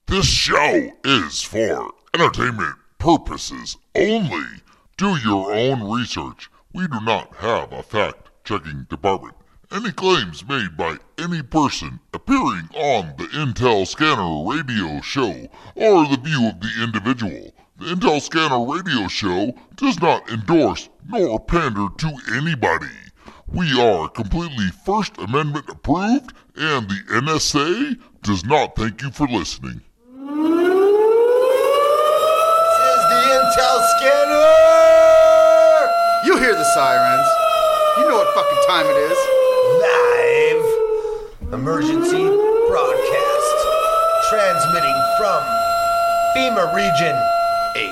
This show is for entertainment purposes only. Do your own research. We do not have a fact-checking department. Any claims made by any person appearing on the Intel Scanner radio show are the view of the individual. The Intel Scanner radio show does not endorse nor pander to anybody. We are completely First Amendment approved, and the NSA does not thank you for listening. This is the Intel Scanner! You hear the sirens. You know what fucking time it is. Live emergency broadcast. Transmitting from FEMA Region 8.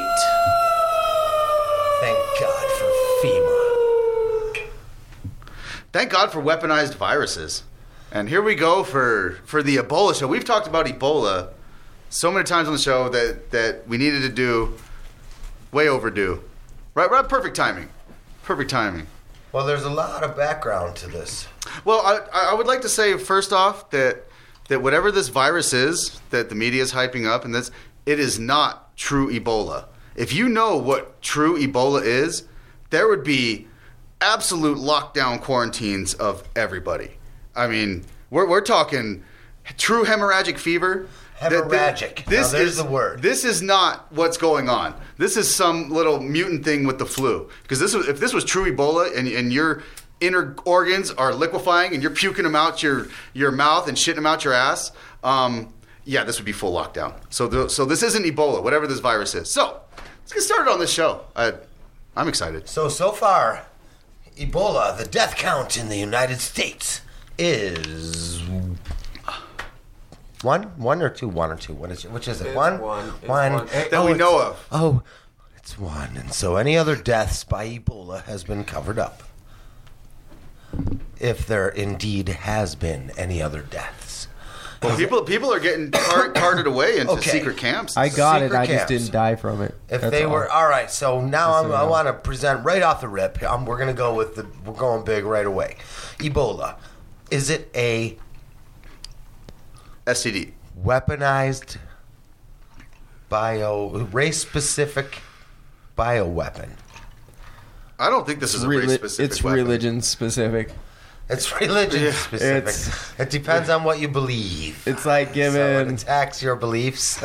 Thank God for FEMA. Thank God for weaponized viruses. And here we go for the Ebola show. We've talked about Ebola so many times on the show that we needed to do way overdue. Right, perfect timing. Perfect timing. Well, there's a lot of background to this. Well, I would like to say first off that whatever this virus is that the media is hyping up, and it is not true Ebola. If you know what true Ebola is, there would be absolute lockdown quarantines of everybody. I mean, we're talking true hemorrhagic fever. Hemorrhagic. There's the word. This is not what's going on. This is some little mutant thing with the flu. Because if this was true Ebola and your inner organs are liquefying and you're puking them out your mouth and shitting them out your ass, this would be full lockdown. So this isn't Ebola, whatever this virus is. So let's get started on this show. I'm excited. So far, Ebola, the death count in the United States is... One or two? Which is it? One. That we know of. Oh, it's one. And so any other deaths by Ebola has been covered up. If there indeed has been any other deaths. Well, people are getting carted away into secret camps. I got Secret it. I camps. just didn't die from it. If That's they all. were all right, so now I want to present right off the rip. We're gonna go we're going big right away. Ebola, is it a STD? Weaponized race-specific bioweapon? I don't think this is a race-specific It's weapon. religion-specific. It's religion-specific. It depends on what you believe. It's like So giving... it attacks your beliefs.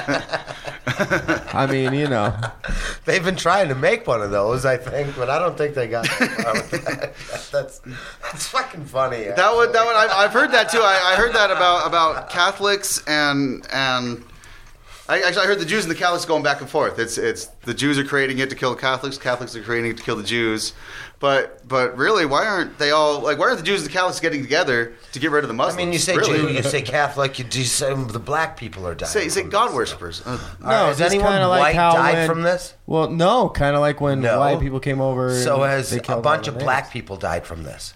I mean, you know. They've been trying to make one of those, I think, but I don't think they got that far with that. That's fucking funny. That one. I've heard that too. I heard that about Catholics and I heard the Jews and the Catholics going back and forth. It's the Jews are creating it to kill the Catholics. Catholics are creating it to kill the Jews. But really, why aren't they all like? Why aren't the Jews and the Catholics getting together to get rid of the Muslims? I mean, you say really? Jew, you say Catholic, you say the black people are dying. Say God worshippers. No, has just anyone kinda like white how died from this? Well, no, kind of like when No. white people came over. So and has they a killed bunch all of the black natives. people died from this?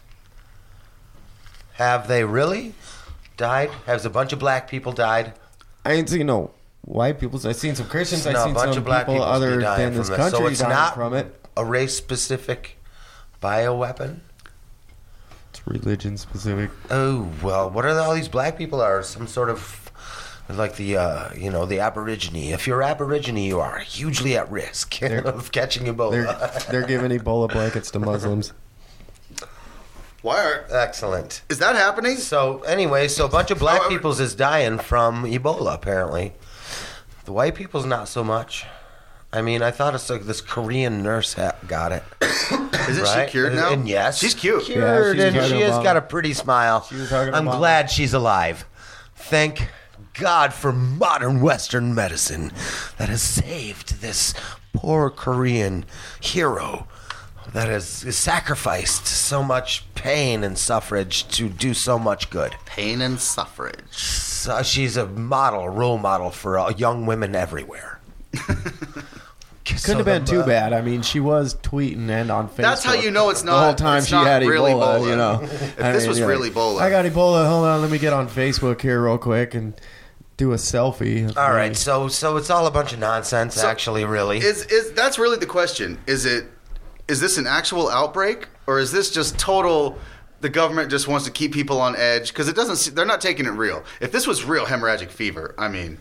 Have they really died? Has a bunch of black people died? I ain't seen no white people. I've seen some Christians. I've No, a seen bunch some of black people people other dying than this from this. So country it's dying not from it. a race-specific bioweapon? It's religion-specific. Oh, well, what are all these black people are? Some sort of, like the Aborigine. If you're Aborigine, you are hugely at risk of catching Ebola. They're giving Ebola blankets to Muslims. Why are? Excellent. Is that happening? So, anyway, a bunch of black peoples is dying from Ebola, apparently. The white people's not so much. I mean, I thought it's like this Korean nurse got it. Isn't Right? she cured now? And yes. She's cute. Cured, Yeah, and she's she talking has about- got a pretty smile. She was talking I'm about- glad she's alive. Thank God for modern Western medicine that has saved this poor Korean hero that has sacrificed so much pain and suffrage to do so much good. Pain and suffrage. So she's a role model for young women everywhere. Couldn't have been too bad. I mean, she was tweeting and on Facebook. That's how you know it's not. The whole time it's she not had really Ebola, Ebola. you know. If this was you're really Ebola. I got Ebola. Hold on, let me get on Facebook here real quick and do a selfie. All right, so it's all a bunch of nonsense, actually, really. Is that's really the question? Is this an actual outbreak, or is this just total? The government just wants to keep people on edge because it doesn't. They're not taking it real. If this was real hemorrhagic fever, I mean,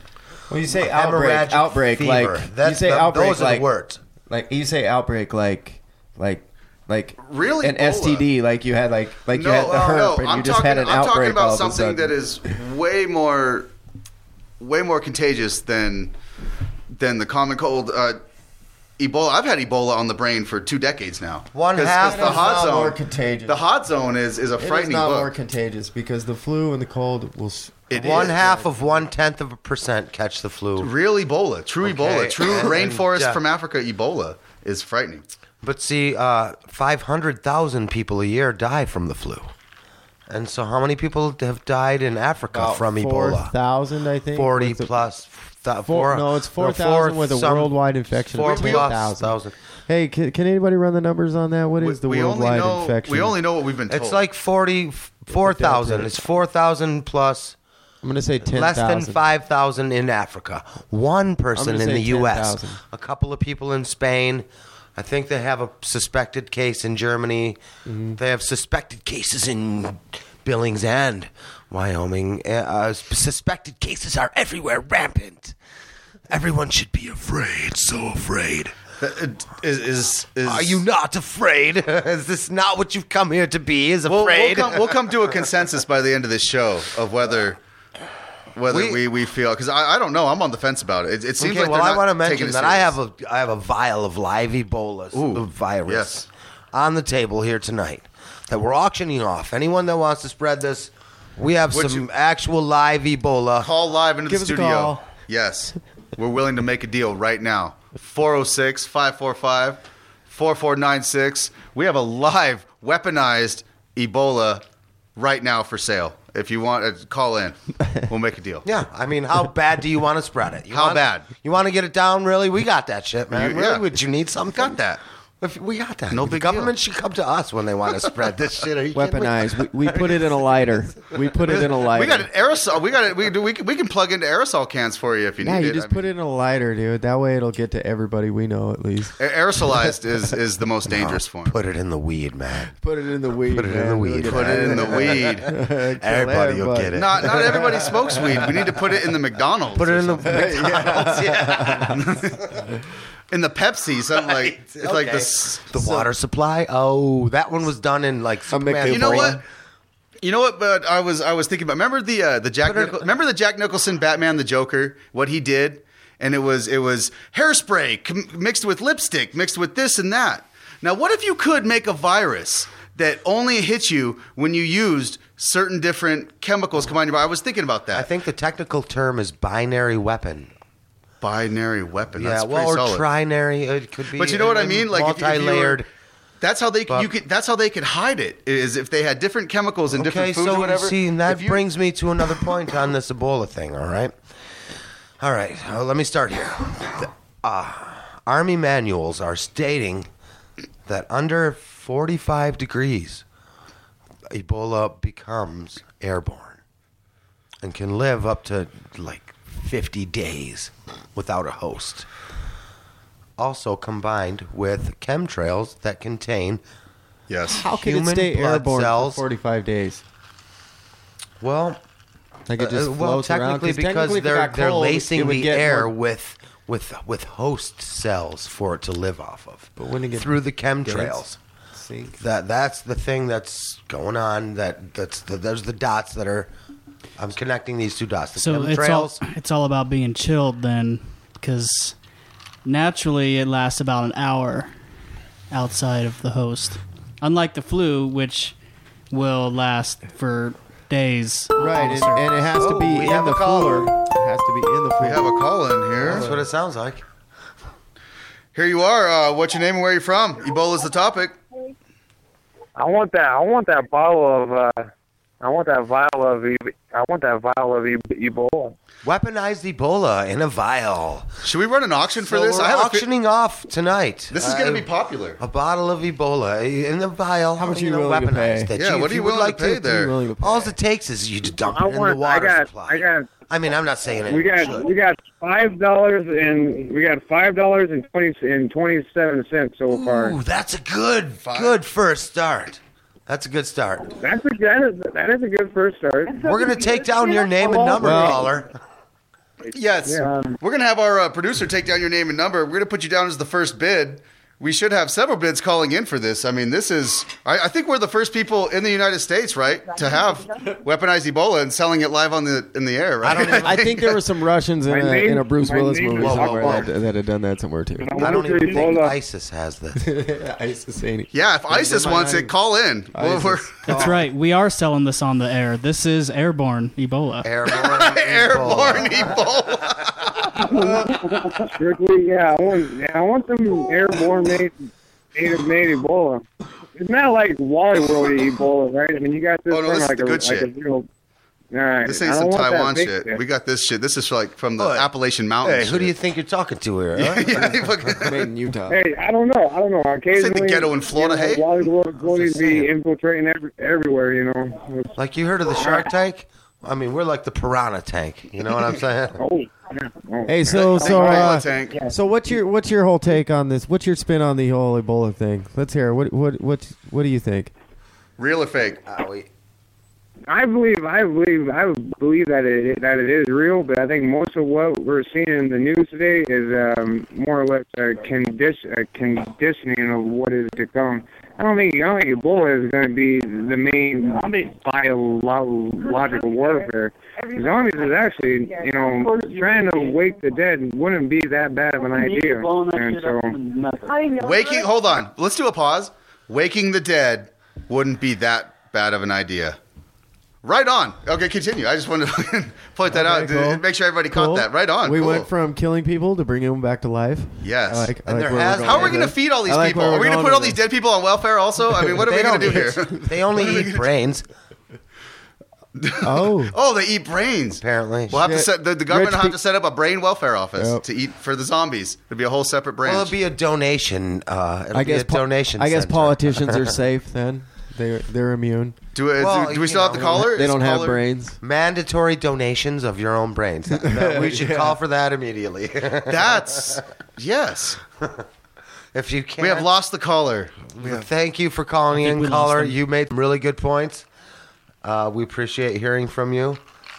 When you say hemorrhagic outbreak, fever. like you say outbreak, those are like the words. Like you say outbreak, like Really, an Ebola. STD, like you had like you had the herp, and you just had an I'm outbreak talking about all of a something sudden. that is way more contagious than the common cold. Ebola. I've had Ebola on the brain for 2 decades now. One 'Cause half the is hot not zone. more contagious. The hot zone is a It is frightening not book. more contagious because the flu and the cold will. It One is. half of 1/10% catch the flu. Real Ebola, true Okay, Ebola, true and- rainforest yeah. from Africa Ebola is frightening. But see, 500,000 people a year die from the flu. And so how many people have died in Africa from Ebola? 4,000, I think. 40 With the- plus. No, it's 4,000 with a worldwide infection. Four of plus 10,000. thousand. Hey, can anybody run the numbers on that? What is the worldwide infection? We only know what we've been told. It's like 44,000. It's 4,000 plus. I'm going to say 10,000. Less than 5,000 in Africa. One person gonna in say the U.S. 10,000. A couple of people in Spain. I think they have a suspected case in Germany. Mm-hmm. They have suspected cases in Billings and Wyoming. Suspected cases are everywhere, rampant. Everyone should be afraid, so afraid. Is Are you not afraid? Is this not what you've come here to be, is We'll afraid? come to a consensus by the end of this show of whether we feel, because I don't know. I'm on the fence about it. It seems Okay, like well, they're I want to not taking mention it that I serious. have a vial of live Ebola virus yes. on the table here tonight that we're auctioning off. Anyone that wants to spread this, we have Would some you- actual live Ebola. Call live into Give the us a studio. call. Yes. We're willing to make a deal right now. 406-545-4496. We have a live weaponized Ebola right now for sale. If you want to call in, we'll make a deal. Yeah, I mean, how bad do you want to spread it? How bad? You want to get it down? Really? We got that shit, man. Really? Yeah. Would you need something? Got that. We got that. No the big government deal. should come to us when they want to spread this shit. Are you kidding me? Weaponized. We put it in a lighter. We put it in a lighter. We got an aerosol. We can plug into aerosol cans for you if you Yeah, need you it. just put it in a lighter, dude. That way it'll get to everybody we know at least. Aerosolized is the most dangerous form. Put it in the weed, man. Put it in the weed. Put it in the weed. Put it in the weed. Everybody will get it. Not everybody smokes weed. We need to put it in the McDonald's. Put it in the McDonald's. Yeah. In the Pepsi, something like it's like this. The water supply. Oh, that one was done in like Superman. McDouble. You know 3. what? You know what? But I was thinking about. Remember the Jack Nicholson Batman the Joker? What he did, and it was hairspray mixed with lipstick, mixed with this and that. Now, what if you could make a virus that only hits you when you used certain different chemicals combined? I was thinking about that. I think the technical term is binary weapon. Binary weapon. That's Yeah, well, pretty or solid. trinary. It could be. But you know what I mean? Like if you were- multi-layered. That's how they But- that's how they could hide it. Is if they had different chemicals and Okay, different foods so or whatever. see, and that If you- brings me to another point on this Ebola thing. All right, let me start here. The, Army manuals are stating that under 45 degrees, Ebola becomes airborne and can live up to like 50 days without a host. Also combined with chemtrails that contain, Yes. How can it Human stay blood airborne cells. for 45 days? well, Like it just well, floats around? technically because technically if it they're got cold, lacing it would the get air more- with host cells for it to live off of. But when it gets through the chemtrails. See? That's the thing that's going on. There's the dots that are. I'm connecting these two dots. The So chemtrails. it's all about being chilled then, because naturally it lasts about an hour outside of the host. Unlike the flu, which will last for days. Right, and it has to be we have in a the caller. cooler. It has to be in the We cooler. have a call in here. That's what it sounds like. Here you are. What's your name and where you from? Ebola's the topic. I want that vial of Ebola. Weaponized Ebola in a vial. Should we run an auction for So this? we're I have auctioning off tonight. This is going to be popular. A bottle of Ebola in a vial. How much are you willing to weaponized. pay? That Yeah, what if are you would willing to like pay there? Willing to pay. All it takes is you to dump it in the water supply. I mean, I'm not saying it. We got $5 we got $5.27 so far. Ooh, that's a good first start. That's a good start. That is a good first start. We're gonna take down your name and number, Well- caller. Yes. Yeah. We're going to have our producer take down your name and number. We're going to put you down as the first bid. We should have several bids calling in for this. I mean, this is... I think we're the first people in the United States, right, to have weaponized Ebola and selling it live in the air, right? I think there were some Russians in a Bruce Willis movie Whoa, somewhere whoa. that had done that somewhere too. I don't even think Ebola. ISIS has this. ISIS ain't it? Yeah, if ISIS wants it, call in. ISIS. We're That's right. We are selling this on the air. This is airborne Ebola. Airborne. airborne Ebola. Ebola. Strictly, yeah. I want them airborne made Ebola. It's not like Wally World Ebola, right? I mean, you got this Oh, no, from this is like the a, good like shit. a real. All right. This ain't I some don't want that Taiwan big shit. We got this shit. This is like from the What? Appalachian Mountains. Hey, who do you think you're talking to here? Huh? Yeah, Made in Utah. Hey, I don't know. Occasionally, ghetto in Florida, you know, hey? Wally World is going Just to be saying. infiltrating everywhere, you know. It's- Like you heard of the Shark Tank? I mean, we're like the piranha tank. You know what I'm saying? Oh, oh. Hey, so Ebola tank. so what's your whole take on this? What's your spin on the whole Ebola thing? Let's hear it. What do you think? Real or fake? I believe that it is real, but I think most of what we're seeing in the news today is more or less a conditioning of what is to come. I don't think Ebola is going to be the main biological warfare. Zombies is actually, you know, trying to wake the dead wouldn't be that bad of an idea. And so, Waking. Hold on. Let's do a pause. Waking the dead wouldn't be that bad of an idea. Right on. Okay, continue. I just wanted to point that out. cool. Make sure everybody caught Cool. that. Right on. We Cool. went from killing people to bringing them back to life. Yes. I like And there where we're has- going How are we with going to this. feed all these I like people? where Are we're we going to going put all with these this. dead people on welfare also? I mean, what are we going to do here? They only eat brains, Oh, Oh, they eat brains. apparently. We'll have to Shit. set the government will Rich have to set up a brain welfare office Yep. to eat for the zombies. It'd be a whole separate branch. Well, it'll be a donation. It'll I be guess a donation. I guess center. politicians are safe then. They're immune. do Well, we you still have know, the caller? They Is don't have caller- brains. Mandatory donations of your own brains. We should call for that immediately. That's yes. If you can, We have lost the caller. Thank you for calling think in, we lost caller. them. You made some really good points. We appreciate hearing from you.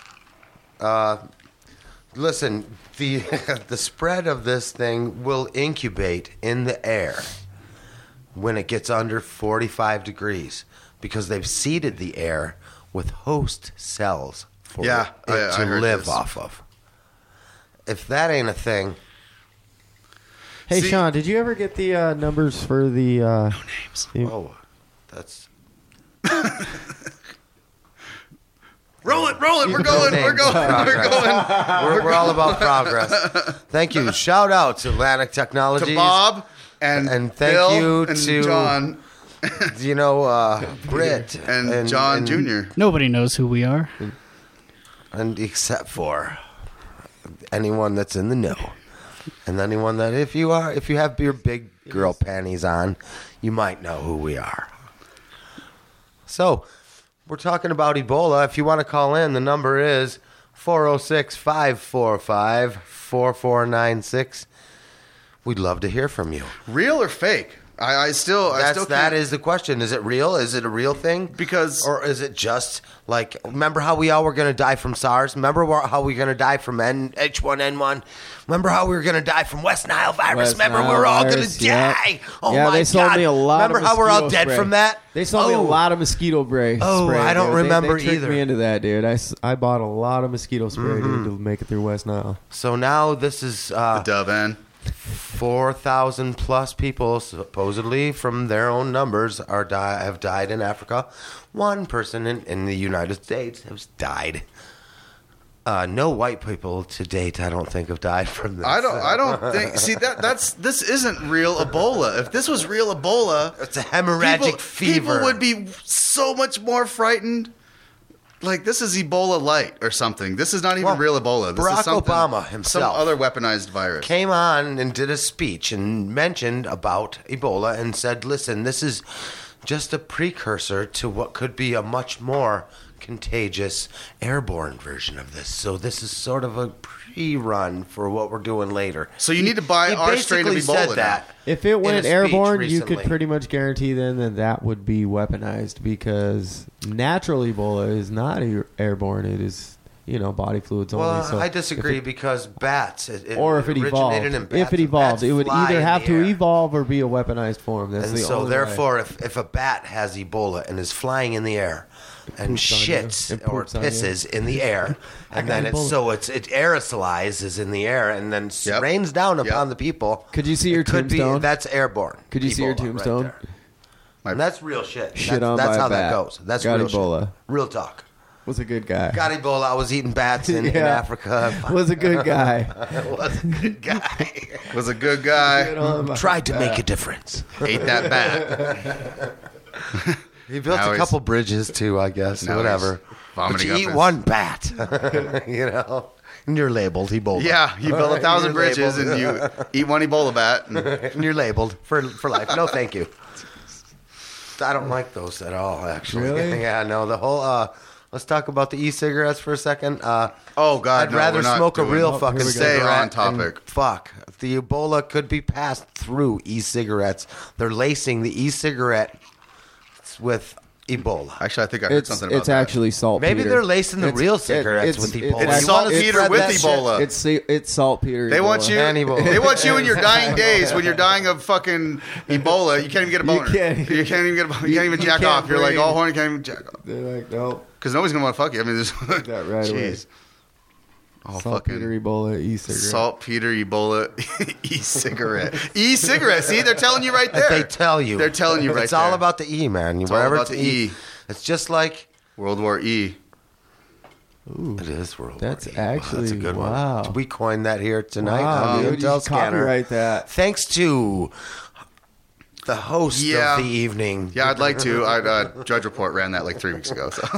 Listen, the the spread of this thing will incubate in the air when it gets under 45 degrees because they've seeded the air with host cells for Yeah, it I to heard live this. off of. If that ain't a thing, Hey, See- Sean, did you ever get the numbers for the? No names. oh, that's Roll it. We're going. We're going. We're going. we're all about progress. Thank you. Shout out to Atlantic Technologies. To Bob and thank Bill you and to John You know, Britt and John Jr. Nobody knows who we are. and except for anyone that's in the know, and anyone that if you have your big girl panties on, you might know who we are. So, we're talking about Ebola. If you want to call in, the number is 406-545-4496. We'd love to hear from you. Real or fake? I still That can't- is the question. Is it real? Is it a real thing? Because- or is it just like, remember how we all were going to die from SARS? Remember how we were going to die from H1N1? Remember how we were going to die from West Nile virus? West Remember Nile we were all going virus, to yeah. die? Oh Yeah, my they sold God. me a lot Remember of how we're all mosquito dead spray. from that? They sold me a Oh. lot of mosquito spray. Oh, spray, I don't dude. remember they tricked either. me into that, dude. I bought a lot of mosquito spray, dude, to make it through West Nile. So now this is the dove end. 4,000 plus people supposedly from their own numbers have died in Africa. One person in the United States has died. No white people to date, I don't think, have died from this. I don't think. See this isn't real Ebola. If this was real Ebola, It's a hemorrhagic fever. People would be so much more frightened. Like, this is Ebola light or something. This is not even Well, real Ebola. This Barack is something, Obama himself some other weaponized virus. Came on and did a speech and mentioned about Ebola and said, listen, this is just a precursor to what could be a much more contagious airborne version of this. So this is sort of a pre-run for what we're doing later. So you need to buy He our strain of basically Ebola said that. If it in went a speech airborne, you could recently. pretty much guarantee then that would be weaponized because natural Ebola is not airborne. It is, body fluids Well, only. So I disagree because bats. or if it evolved, originated in bats, if it and evolved, bats it would fly either in have the to air. evolve or be a weaponized form. That's And the so, only therefore, way. if a bat has Ebola and is flying in the air and poops on you. shits It or poops on you. pisses in the air, and got then it Ebola. aerosolizes in the air and then Yep. rains down Yep. upon the people. Could you see your It could be tombstone? that's airborne. Could you see your Ebola right tombstone? there. And that's real shit. Shit that's on that's by a how that bat. goes. That's Got real Ebola. shit. Real talk. Was a good guy. Got Ebola. I was eating bats in Yeah. Africa. Was a good guy. I was a good guy. Was a good guy. Tried to make a difference. Ate that bat. He built Now a he's- couple bridges too, I guess. now Whatever. he's But vomiting you up eat his- one bat, and you're labeled Ebola. Yeah, you build 1,000 You're bridges labeled. and you eat one Ebola bat. And and you're labeled for life. No, thank you. I don't like those at all. Actually, Really? yeah, no. The whole. Let's talk about the e-cigarettes for a second. oh God, I'd no, rather we're not smoke a doing- real here fucking we go. Stay cigarette. on topic. and fuck, the Ebola could be passed through e-cigarettes. They're lacing the e-cigarette with Ebola. Actually, I think I heard something about It's that. actually saltpeter. Maybe they're lacing the It's- real it- cigarettes it's- with it's Ebola. It's You wanna saltpeter spread with that shit? Ebola. It's saltpeter. They want Ebola. you. And Ebola. They want you in your dying days when you're dying of fucking Ebola. You can't even get a boner. can't- You can't even get. You can't even you jack can't off. You're like breathe. all horny. Can't even jack off They're like, no. because nobody's gonna want to fuck you. I mean, there's That right away. Jeez. Oh, Saltpeter, fucking Ebola, e-cigarette. saltpeter, Ebola, e-cigarette, e-cigarette. See, they're telling you right there. They tell you. They're telling you right It's all there. about the E, man. It's all Wherever about the E. It's just like World War E. it is World That's War E. actually- that's a good wow. one. We coined that here tonight Wow, on the dude, you Intel should scanner. copyright that. Thanks to the host Yeah. of the evening. Yeah, I'd like to. Judge Report ran that like 3 weeks ago. So.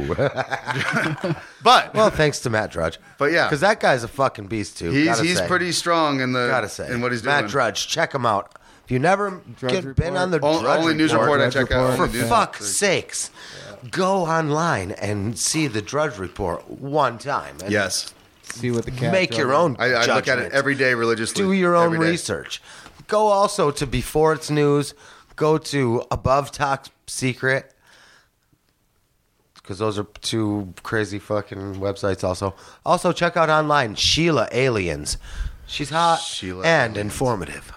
Oh. But Thanks to Matt Drudge. But yeah. Because that guy's a fucking beast, too. he's gotta say. pretty strong in the Gotta say. in what he's doing. Matt Drudge, check him out. If you never Drudge been on the Only, Drudge news report I check out. for Only news- fuck's sakes, go online and see the Drudge Report one time. And Yes, See what the cat. make your own I look at judgment. it every day religiously. Do your own every day. research. Go also to Before It's News. Go to Above Top Secret. Because those are two crazy fucking websites also. Also, check out online Sheila Aliens. She's hot Sheila and Aliens. informative.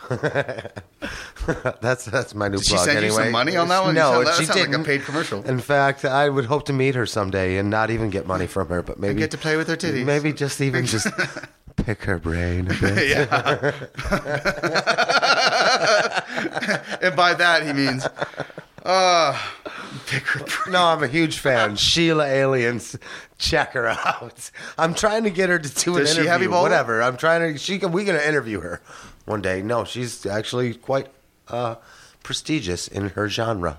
that's my new Did she plug send you anyway. some money on that one? No, that she sounds didn't. like a paid commercial. In fact, I would hope to meet her someday and not even get money from her, but maybe get to play with her titties. Maybe just pick her brain a bit. Yeah. And by that he means, pick her. No, I'm a huge fan. Sheila Aliens, check her out. I'm trying to get her to do an Does she interview. have Ebola? Whatever. I'm trying to. We're gonna interview her one day. No, she's actually quite prestigious in her genre,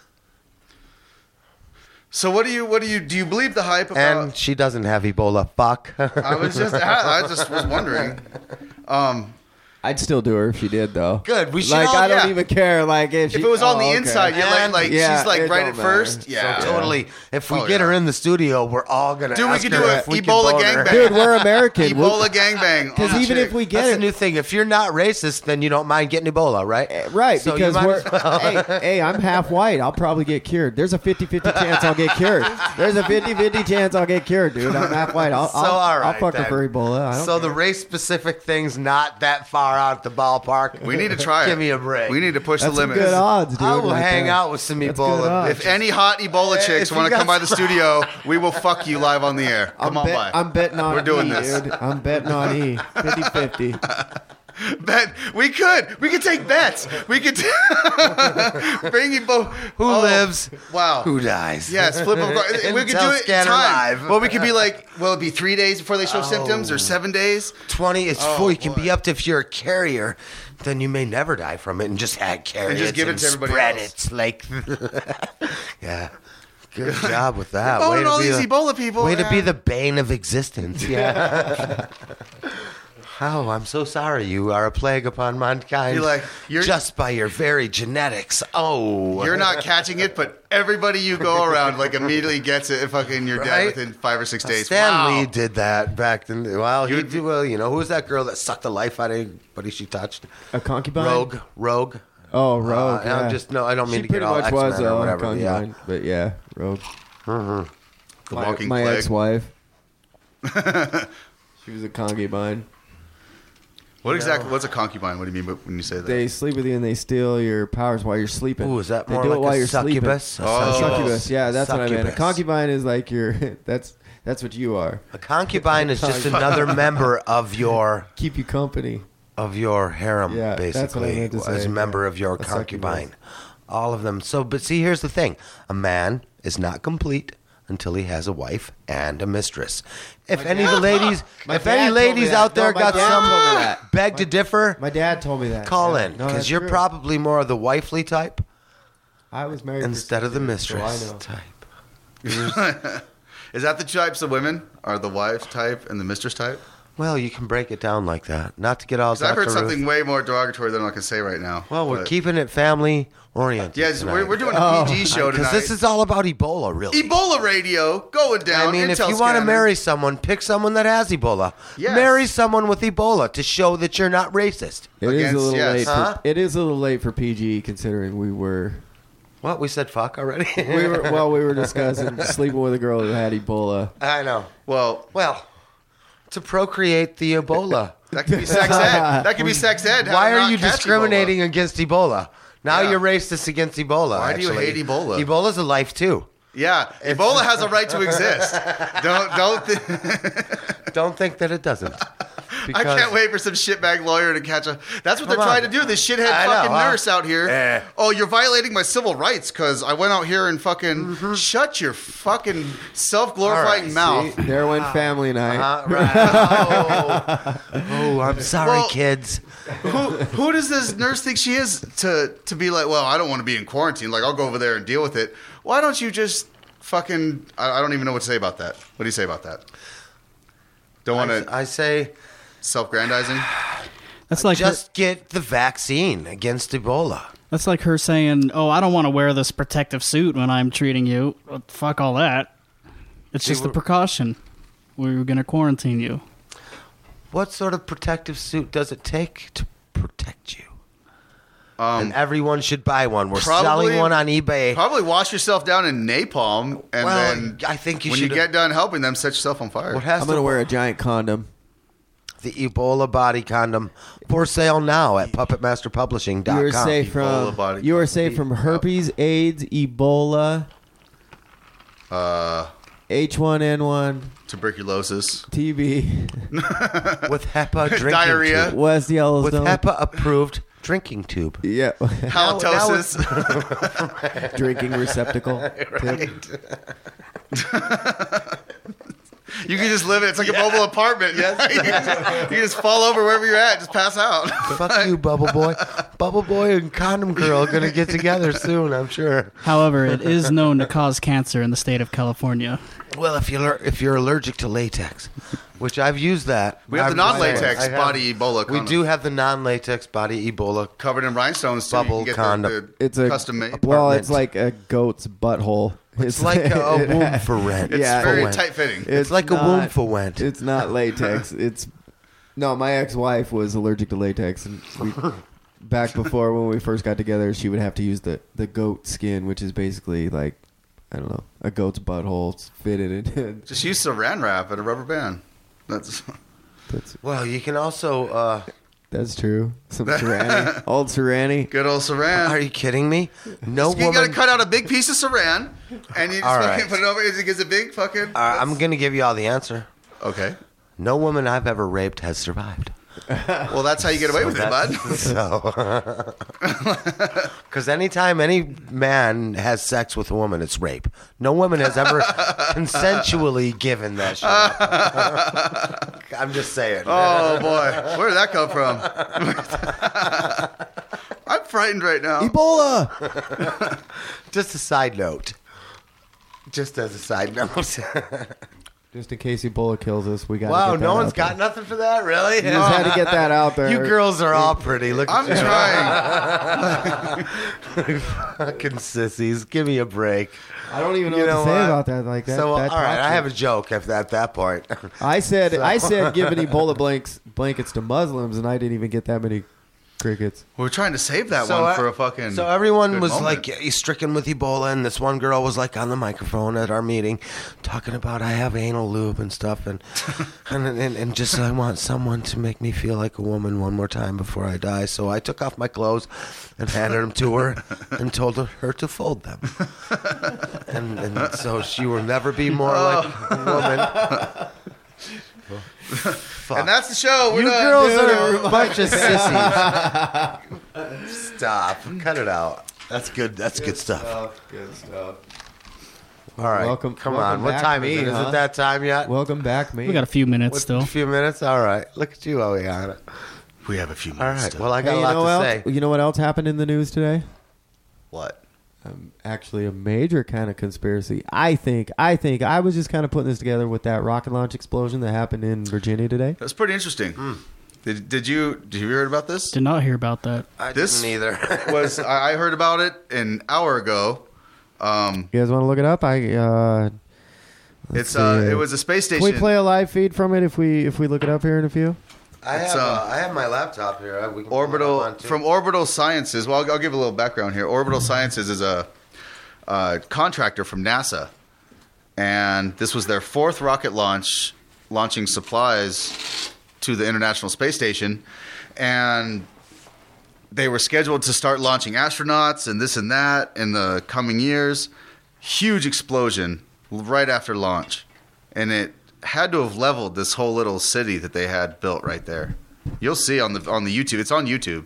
So do you believe the hype about? and she doesn't have Ebola. Fuck. I just was wondering. I'd still do her if she did, though. Good. We should Like, all- I don't yeah. even care. Like, if If it was on the Oh, okay. inside, you're like Yeah, she's like it right don't at matter. first. Yeah, So totally. If we Oh, get her yeah. in the studio, we're all gonna. Dude, we ask could her do a if we can Ebola bone her. gangbang. Dude, we're American. Ebola gangbang. Because on a even chick. if we That's get the it, new thing. If you're not racist, then you don't mind getting Ebola, right? right, So you because might we're as well. hey, I'm half white. I'll probably get cured. There's a 50-50 chance I'll get cured. There's a 50-50 chance I'll get cured, dude. I'm half white. I'll all right, fuck her then. for Ebola. I don't So the race-specific thing's not that far out the ballpark. We need to try it. Give me a break. We need to push That's the some limits. good odds, dude. I will right hang there. out with some That's good Ebola. odds. If any hot Ebola chicks if you want to got come by the studio, we will fuck you live on the air. Come on by. I'm betting on We're doing E, this. dude. I'm betting on E. 50-50. Bet we could take bets. We could bring Ebola. Who lives? Wow. Who dies? Yes, flip of a coin. We could do Intel it in scanner time. live. Well, we could be like, it'd be 3 days before they show symptoms, or 7 days. 20 is Oh, full. You can boy. be up to, if you're a carrier, then you may never die from it and just carry just give it to everybody spread else. it. Like, yeah. Good job with that. Oh, Way and to all be these the- Ebola people. Way to be yeah. the bane of existence. Yeah. Oh, I'm so sorry. You are a plague upon mankind. You're- just by your very genetics. Oh, You're not catching it, but everybody you go around immediately gets it. Fucking you're dead Right? within 5 or 6 days. Stan Wow. Lee did that back then. Well, he did. Well, who was that girl that sucked the life out of anybody she touched? A concubine? Rogue. Oh, Rogue. I'm yeah. just I don't mean She to get pretty all much X-Men was or a whatever. concubine. Yeah. But yeah, Rogue. The My, walking my plague. ex-wife. She was a concubine. What's a concubine? What do you mean when you say that? They sleep with you and they steal your powers while you're sleeping. Ooh, is that They more do it like while a you're succubus? sleeping. Oh. Succubus, yeah, that's what I meant. A Succubus. concubine is like your that's what you are. A concubine is just another member of your Keep you company. harem, Yeah, basically, that's what I meant to as say, a member of your A concubine. succubus. All of them. So, but see, here's the thing: a man is not complete until he has a wife and a mistress. If any of the ladies, My if dad any told me ladies that. out there No, my got dad told me some that. beg to differ, My dad told me that. call Yeah. in No, because that's you're true. probably more of the wifely type I was married instead of the mistress So I know. type. Is that the types of women? Are the wife type and the mistress type? Well, you can break it down like that. Not to get all. 'Cause I've heard Dr. Ruth. something way more derogatory than I can say right now. Well, we're But- keeping it family oriented. Yeah, we're doing a PG show tonight. because this is all about Ebola, really. Ebola radio going down. I mean, if Intel you want to scanner. marry someone, pick someone that has Ebola. Yes. Marry someone with Ebola to show that you're not racist. It is a Against- little yes. late. Huh? It is a little late for PG considering we were What, we said fuck already? we were discussing sleeping with a girl who had Ebola. I know. Well, Well, to procreate the Ebola. that could be sex ed. That could be sex ed. how Why to are not you catch discriminating against Ebola? Now Yeah. you're racist against Ebola. Why do you actually. hate Ebola? Ebola's a life, too. Ebola? Yeah, Ebola has a right to exist. Don't think that it doesn't. I Because- can't wait for some shitbag lawyer to catch a. That's what they're Come trying on. to do. This shithead I know, fucking huh? nurse out here. Eh. Oh, you're violating my civil rights because I went out here and fucking shut your fucking self-glorifying All right, mouth. see? There went family night. Right. Oh, I'm sorry, Well- kids. Who does this nurse think she is to be like? Well, I don't want to be in quarantine. Like, I'll go over there and deal with it. Why don't you just fucking? I don't even know what to say about that. What do you say about that? Don't want to I say self-grandizing. That's like just get the vaccine against Ebola. that's like her saying, "Oh, I don't want to wear this protective suit when I'm treating you." Well, fuck all that. It's just a precaution. We're gonna quarantine you. What sort of protective suit does it take to protect you? And everyone should buy one. We're probably- selling one on eBay. Probably wash yourself down in napalm, and Well, then I think you when you should- get done helping them, set yourself on fire. What has I'm to gonna wear a giant condom. the Ebola body condom for sale now at puppetmasterpublishing.com. You are safe Ebola from body you are condom. safe from herpes, AIDS, Ebola, H1N1, Tuberculosis, TB, with HEPA drinking Diarrhea. tube. West With Yellowstone. HEPA approved drinking tube. Yeah, halitosis. drinking receptacle. You can just live it. It's like a mobile apartment. Yes. you can just fall over wherever you're at. Just pass out. Fuck you, Bubble Boy. Bubble Boy and Condom Girl are going to get together soon, I'm sure. However, it is known to cause cancer in the state of California. Well, if you're allergic to latex, which I've used that. We have the I've- non-latex I have- body Ebola We condom. do have the non-latex body Ebola. Covered in rhinestones. Too. Bubble you can get condom. It's a custom made. well, apartment. it's like a goat's butthole. It's like a womb for rent. It's yeah, very went. tight fitting. It's like a womb for went. It's not latex. It's no. My ex-wife was allergic to latex, and back before when we first got together, she would have to use the goat skin, which is basically like I don't know a goat's butthole. It's fitted in. Just use Saran wrap at a rubber band. That's Well, you can also... That's true. Some Serrani, old Serrani. good old Saran. are you kidding me? No You gotta woman... cut out a big piece of Saran, and you just All fucking right. put it over. It gives a big fucking. I'm going to give you all the answer. Okay. No woman I've ever raped has survived. Well, that's how you get away with it, bud. So, because anytime any man has sex with a woman, it's rape. No woman has ever consensually given that shit up. I'm just saying. Oh boy, where did that come from? I'm frightened right now. Ebola. Just a side note. Just as a side note. Just in case Ebola kills us, we got. Wow, get that no out one's there. got nothing for that, really? We just had to get that out there. You girls are all pretty. Look I'm at trying. you. Fucking sissies. Give me a break. I don't even know You what know to say what? about that. Like that. So, all that right, I toxic. have a joke at that point. I said giving Ebola blankets to Muslims, and I didn't even get that many Crickets. We're trying to save that one for a fucking. So everyone good was moment. like stricken with Ebola, and this one girl was like on the microphone at our meeting, talking about I have anal lube and stuff, and and just I want someone to make me feel like a woman one more time before I die. So I took off my clothes and handed them to her and told her to fold them, and so she will never be more like a woman. Fuck. And that's the show. We're You done. girls are a bunch of sissies. Stop. Cut it out. That's good. That's good stuff. Good stuff. All right. Welcome- Come welcome on. What back, time is me, it? Is huh? it that time yet? Welcome back, me. We got a few minutes What, still. a few minutes? All right. Look at you while we on it. We have a few All minutes. right. still. Well, I got Hey, a you know lot what to else? say. You know what else happened in the news today? What? Actually, a major kind of conspiracy. I think. I was just kind of putting this together with that rocket launch explosion that happened in Virginia today. That's pretty interesting. Did you hear about this? Did not hear about that. I This- didn't either. I heard about it an hour ago. You guys want to look it up? It see. was a space Can station. we play a live feed from it if we look it up here in a few? I It's, have my laptop here. We can pull it up Orbital on too. from Orbital Sciences. Well, I'll give a little background here. Orbital Sciences is a contractor from NASA, and this was their fourth rocket launch, launching supplies to the International Space Station, and they were scheduled to start launching astronauts and this and that in the coming years. Huge explosion right after launch, and it had to have leveled this whole little city that they had built right there. You'll see on the YouTube. It's on YouTube.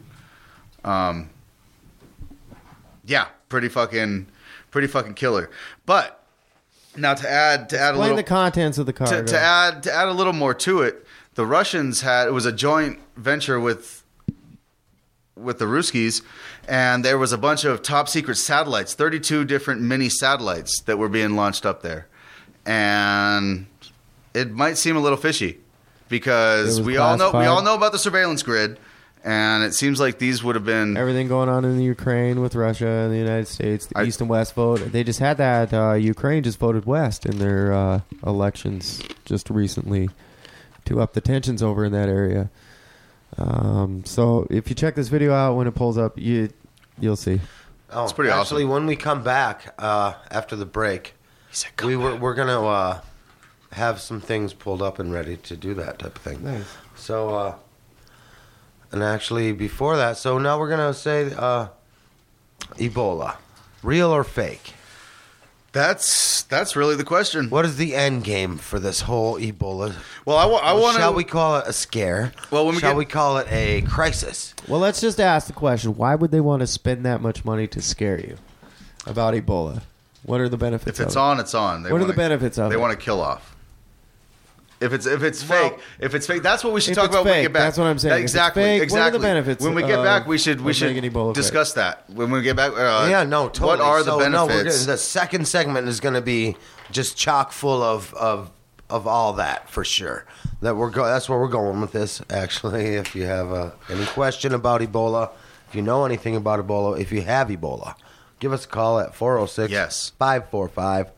Yeah, pretty fucking killer. But now to add a Explain little the contents of the cargo. to add a little more to it, the Russians it was a joint venture with the Ruskies, and there was a bunch of top secret satellites, 32 different mini satellites that were being launched up there. And it might seem a little fishy because It was we all classified. know about the surveillance grid, and it seems like these would have been Everything going on in the Ukraine with Russia and the United States, the East and West vote. They just had that. Ukraine just voted West in their elections just recently to up the tensions over in that area. So if you check this video out when it pulls up, you'll see. Oh, It's pretty actually, awesome. when we come back after the break, we're gonna have some things pulled up and ready to do that type of thing. Nice. So, and actually before that, so now we're gonna say Ebola, real or fake? That's really the question. What is the end game for this whole Ebola? Well, I want to. Shall we call it a scare? Well, when we shall get- we call it a crisis? Well, let's just ask the question: why would they want to spend that much money to scare you about Ebola? What are the benefits? If it's of it? on, it's on. What are the benefits of They it? want to kill off. If it's fake, that's what we should If talk it's about when we fake, get back. that's what I'm saying. If it's Exactly, fake, exactly. what are the benefits When we get back, of- we should of making Ebola discuss that. When we get back, Yeah, no, totally. What are the So, no, benefits? the second segment is going to be just chock full of all that for sure. That's where we're going with this. Actually, if you have any question about Ebola, if you know anything about Ebola, if you have Ebola, give us a call at 406 Yes. 545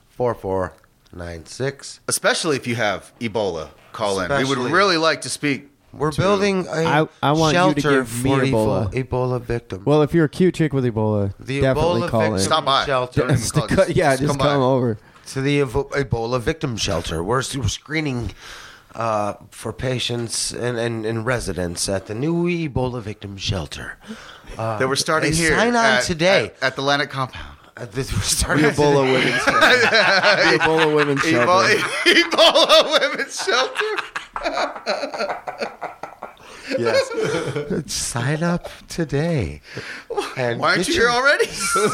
4496. Especially if you have Ebola, call in. We would Especially- really like to speak. We're building a I want you to shelter give me for Ebola. Ebola victims. Well, if you're a cute chick with Ebola, The definitely Ebola call victim in. Stop by. shelter. Don't even call it. Just come by. come over. To the Ebola victim shelter. We're screening for patients and residents at the new Ebola victim shelter. That we're starting Hey, here. sign on at, today. at the Atlantic Compound. We're starting The Ebola women's shelter. The Ebola women's shelter. Ebola Women's Shelter. Yes. Sign up today. And Why aren't get you here your- already?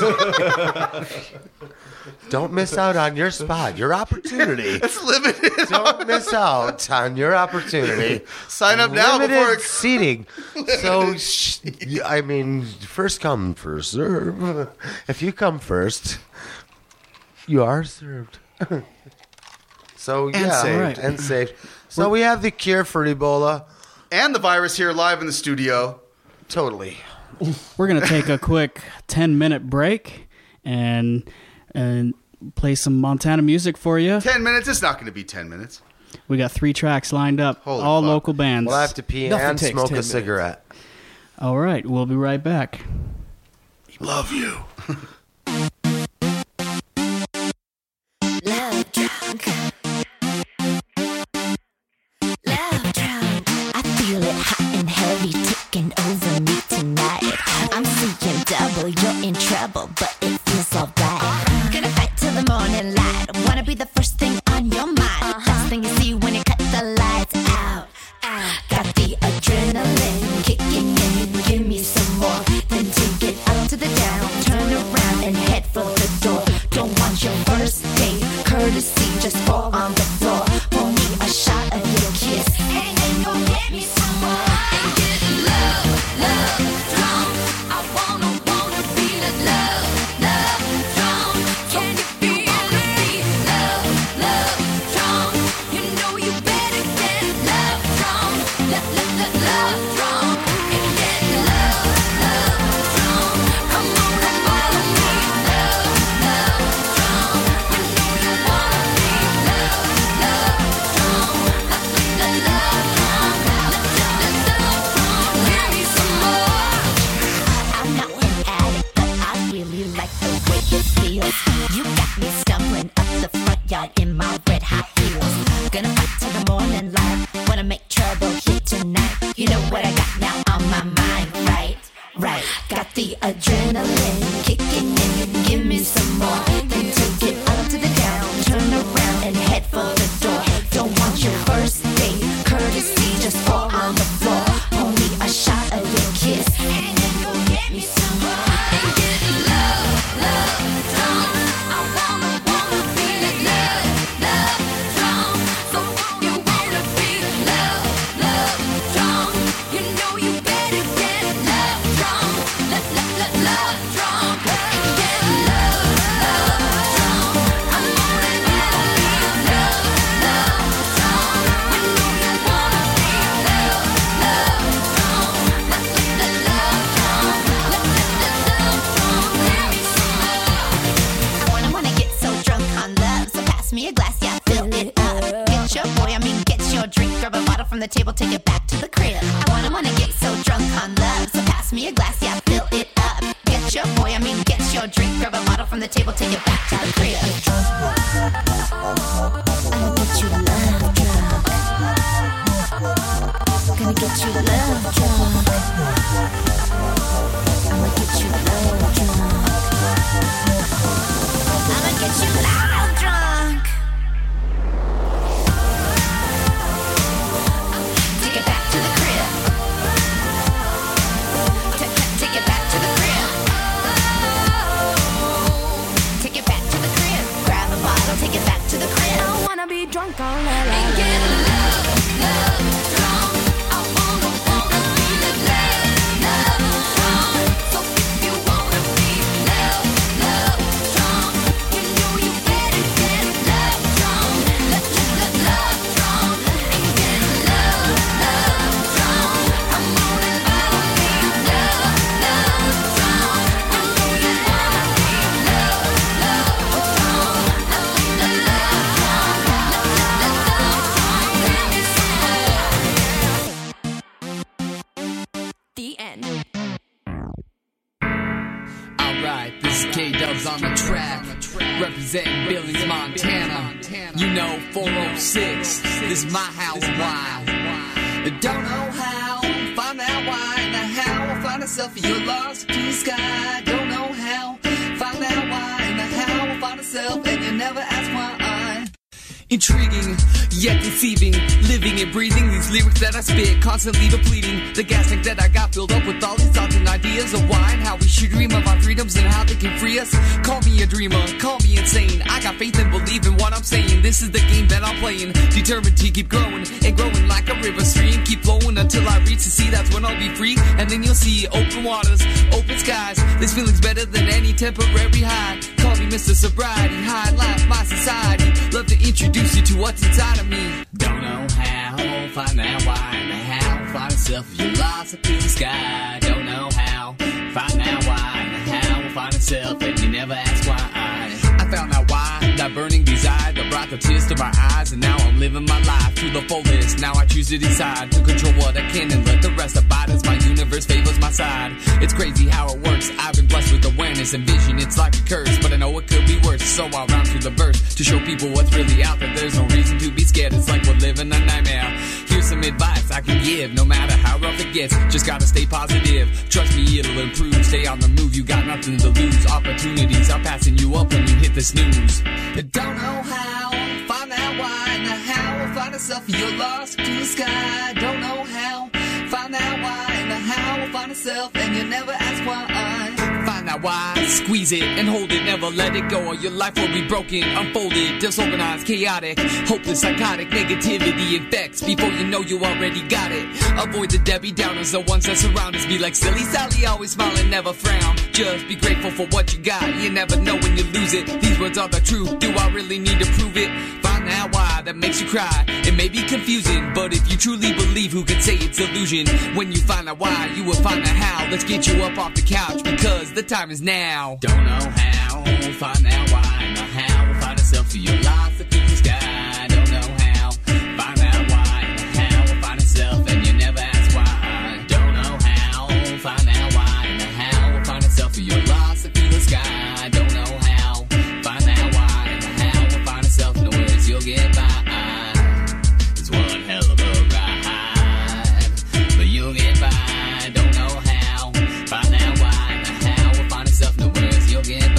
Don't miss out on your spot, your opportunity. It's limited. Don't miss out on your opportunity. Sign up now Limited before it. seating. So, I mean, first come, first serve. If you come first, you are served. So yeah, saved. and saved. So we have the cure for Ebola. And the virus here live in the studio. Totally. We're gonna take a quick 10-minute break and play some Montana music for you. 10 minutes. It's not going to be 10 minutes. We got 3 tracks lined up, Holy all fuck. local bands. We'll have to pee Nothing and takes smoke 10 a minutes. cigarette. All right, we'll be right back. Love you. Love drunk. Love drunk. I feel it hot and heavy taking over me tonight. I'm seeing double, you're in trouble, but it feels alright. Gonna fight till the morning light. Wanna be the first thing on your mind. Last thing you see when you cut the lights out. Got the adrenaline kicking in. Give me some more. Then take it up to the down. Turn around and head for the door. Don't want your first date courtesy. Just fall on the floor. Pour me a shot of your kiss. And then go get me some more. And get love, love drunk. I wanna be the love, love drunk. Can you feel me? Love, love drunk. You know you better get love drunk. Love drunk. And get love, love drunk. Come on and follow me. Love, love drunk. You know you wanna be love, love drunk. Love drunk. Give me some more. I'm not an addict, but I really like the way it feels. You got me stumbling up the front yard in my red hot heels. Gonna fight till the morning light. Wanna make trouble here tonight. You know what I got now on my mind, right? Right. Got the adrenaline kicking in. Give me some more. Then take it up to the down. Turn around and head for the door. Don't want your first date courtesy. Just fall on the floor. Pour me a shot of your kiss. And then go get me some more. And get love, love drunk. I wanna be the love, love drunk. So you wanna be love, love drunk. You know you better get love drunk. Love drunk. And get love, love drunk. I wanna be love, love drunk. You know you wanna be love, love drunk. Love drunk. Give me some more. I wanna get so drunk on love. So pass me a glass, yeah, fill it up. Get your boy, get your drink. Grab a bottle from the table, take it back to the crib. I wanna get so drunk on love. So pass me a glass, yeah, fill it up. Get your boy, get your drink. Grab a bottle from the table, take it back to the crib. I'ma get you love drunk. Gonna get you love drunk. I'ma get you love drunk. I'ma get you loud drunk. Take it back to the crib. Take it back to the crib. Take it back to the crib. Grab a bottle, take it back to the crib. I wanna be drunk all night. And get love, love drunk. I wanna be the love, love drunk. So if you wanna be love, love drunk, you know you better get love drunk. Love drunk. And get love, love drunk. Come on and follow me. Love, love drunk. I know you wanna be love, love drunk. The end. Alright, this is K-Dubs on the track, representing Billings, Montana. You know 406, this is my house, why? Don't know how, find out why, and how, find myself, you're lost to the sky. Don't know how, find out why, and how, find myself, and you never ask why. Intriguing, yet deceiving, living and breathing these lyrics that I spit, constantly depleting the gas tank that I got filled up with all these thoughts and ideas of why and how we should dream of our freedoms and how they can free us. Call me a dreamer, call me insane. I got faith and believe in what I'm saying. This is the game that I'm playing, determined to keep growing and growing like a river stream. Keep flowing until I reach the sea, that's when I'll be free. And then you'll see open waters, open skies. This feeling's better than any temporary high. Call me Mr. Sobriety, high life, my society. Love to introduce you to what's inside of me. Don't know how, find out why, and how, find yourself if you're lost up in the sky. Don't know how, find out why, and how, find yourself, and you never ask why. I found out why, that burning desire that brought the tears to my eyes, and now I'm living my life to the fullest. Now I choose to decide to control what I can and let the rest abide as my universe favors my innocent vision, it's like a curse, but I know it could be worse, so I'll round through the verse to show people what's really out there. There's no reason to be scared, it's like we're living a nightmare. Here's some advice I can give, no matter how rough it gets, just gotta stay positive. Trust me, it'll improve, stay on the move, you got nothing to lose. Opportunities are passing you up when you hit the snooze. You don't know how, find out why, and the how, find yourself, you're lost to the sky. Don't know how, find out why, and the how, find yourself, and you never ask why. Find out why, squeeze it and hold it, never let it go, or your life will be broken, unfolded, disorganized, chaotic, hopeless, psychotic, negativity infects. Before you know you already got it. Avoid the Debbie Downers, the ones that surround us. Be like silly Sally, always smile and never frown. Just be grateful for what you got, you never know when you lose it. These words are the truth, do I really need to prove it? Find out why, that makes you cry. It may be confusing, but if you truly believe, who can say it's illusion? When you find out why, you will find out how. Let's get you up off the couch, because the time is now. Don't know how, find out why, and the how, find yourself, so you're lost up in the sky. Don't know how, find out why, and the how, find yourself, and you never ask why. Don't know how, find out why, and the how, find yourself, so you're lost up in the sky. Don't know how, find out why, and the how, find yourself, no worries, you'll get by. It's one hell of a ride, but you'll get by. Don't know how, find out why, and the how, find yourself, no worries, you'll get by.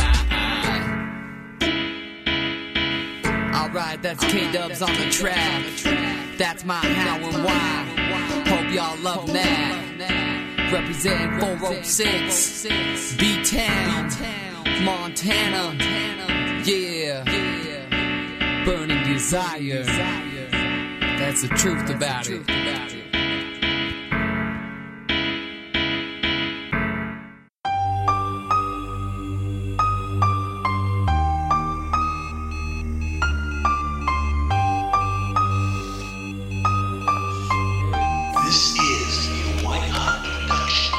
Alright, that's K-Dubs on the track. That's my how and why. Hope y'all love that. Represent 406 B-Town, Montana. Yeah. Burning desire. That's the truth about it. This is a White Hot production.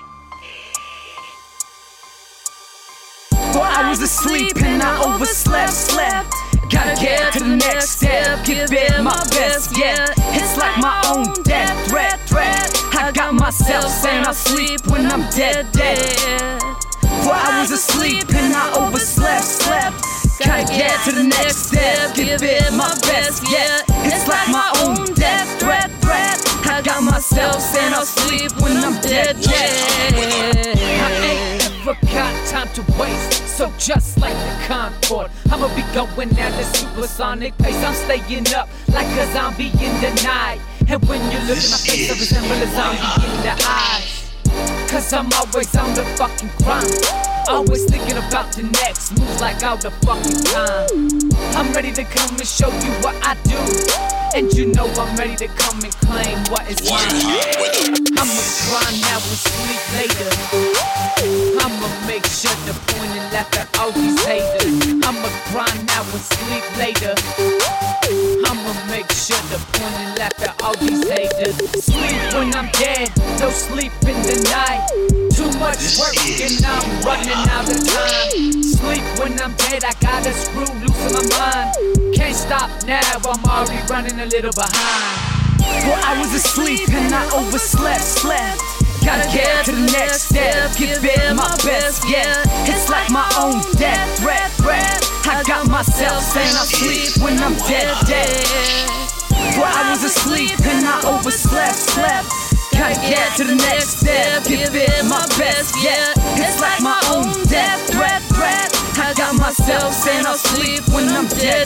Boy, I was asleep and I overslept. Gotta get to the next step, give it my best, yeah. It's like my own death threat. I got myself saying I'll sleep when I'm dead. Boy, I was asleep and I overslept. Gotta get to the next step, give it my best, yeah. It's like my own death threat. I got myself saying I'll sleep when I'm dead, yeah. I ain't ever got time to waste, so just like the Concorde, I'ma be going at a supersonic pace. I'm staying up like a zombie in the night, and when you look at my face, I resemble a zombie in the eyes. Cause I'm always on the fucking grind, always thinking about the next move like all the fucking time. I'm ready to come and show you what I do, and you know I'm ready to come and claim what is mine. I'ma grind now and sleep later. I'ma make sure to point and laugh at all these haters. I'ma grind now and sleep later. I'ma make sure to point and laugh at all these haters. Sleep when I'm dead, no sleep in the night. Too much work and I'm running out of time. Sleep when I'm dead, I got a screw loose in my mind. Can't stop now, I'm already running a little behind. Well, I was asleep and I overslept. Gotta get to the next step, give it my best, yeah. It's like my own death threat. I got myself saying I'll sleep when I'm dead. Well, I was asleep and I overslept. Gotta get to the next step, give it my best, yeah. It's like my own death threat. I got myself saying I'll sleep when I'm dead.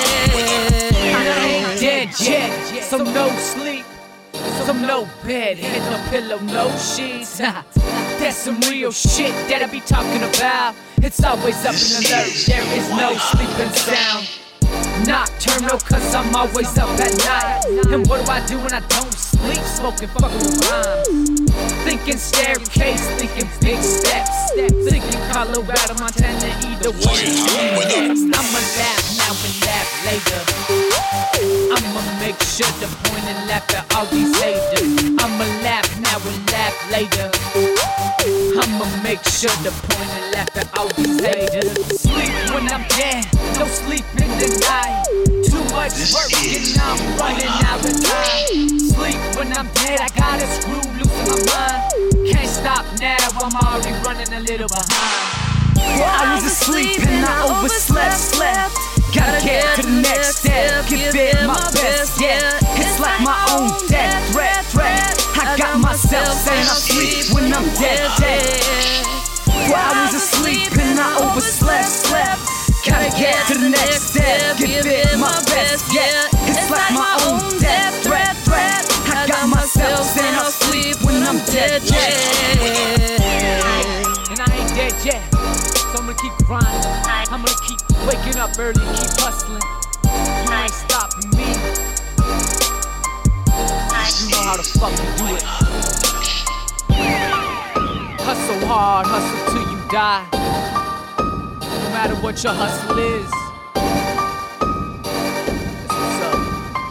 I ain't dead yet, so no sleep. So no bed, hit no pillow, no sheets. That's some real shit that I be talking about. It's always up in alert, there is no sleeping sound. Nocturnal, cause I'm always up at night. And what do I do when I don't sleep? Smoking fucking rhymes. Thinking staircase, thinking big steps. Thinking Colorado, Montana, either way. I'ma laugh now and laugh later. I'ma make sure to point and laugh at all these haters. I'ma laugh now and laugh later. I'ma make sure to point and laugh at all these haters. Sleep when I'm dead, no sleep in the night. Too much work and I'm running out of time. Sleep when I'm dead, I got a screw loose in my mind. Can't stop now, I'm already running a little behind. Well, I was asleep and I overslept. Gotta get to the next step, give it my best, yeah. It's like my own death threat. I got myself saying I sleep when I'm dead. Well, I was asleep and I overslept. Gotta get to the next step, give it my best, yeah. It's like my own death threat. I got myself saying I'll sleep when I'm dead, and I ain't dead yet, so I'm gonna keep grinding. I'm gonna keep waking up early and keep hustling. You ain't stopping me. You know how the fuck you do it. Hustle hard, hustle till you die. No matter what your hustle is. That's what's up.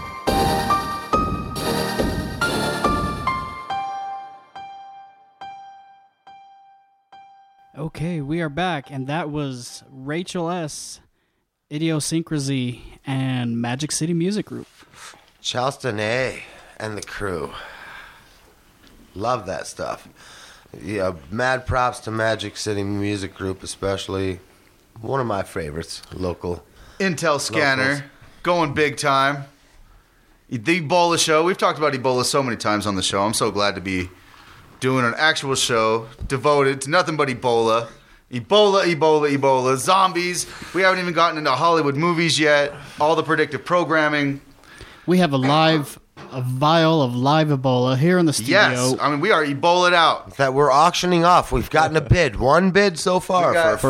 Okay, we are back, and that was Rachel S., Idiosyncrasy, and Magic City Music Group. Charleston A and the crew. Love that stuff. Yeah, mad props to Magic City Music Group, especially. One of my favorites, local. Intel Scanner, Locals. going big time. The Ebola show. We've talked about Ebola so many times on the show. I'm so glad to be doing an actual show devoted to nothing but Ebola. Ebola. Zombies. We haven't even gotten into Hollywood movies yet. All the predictive programming. We have a vial of live Ebola here in the studio. Yes. I mean, we are Ebola'd out. That we're auctioning off. We've gotten a bid. One bid so far for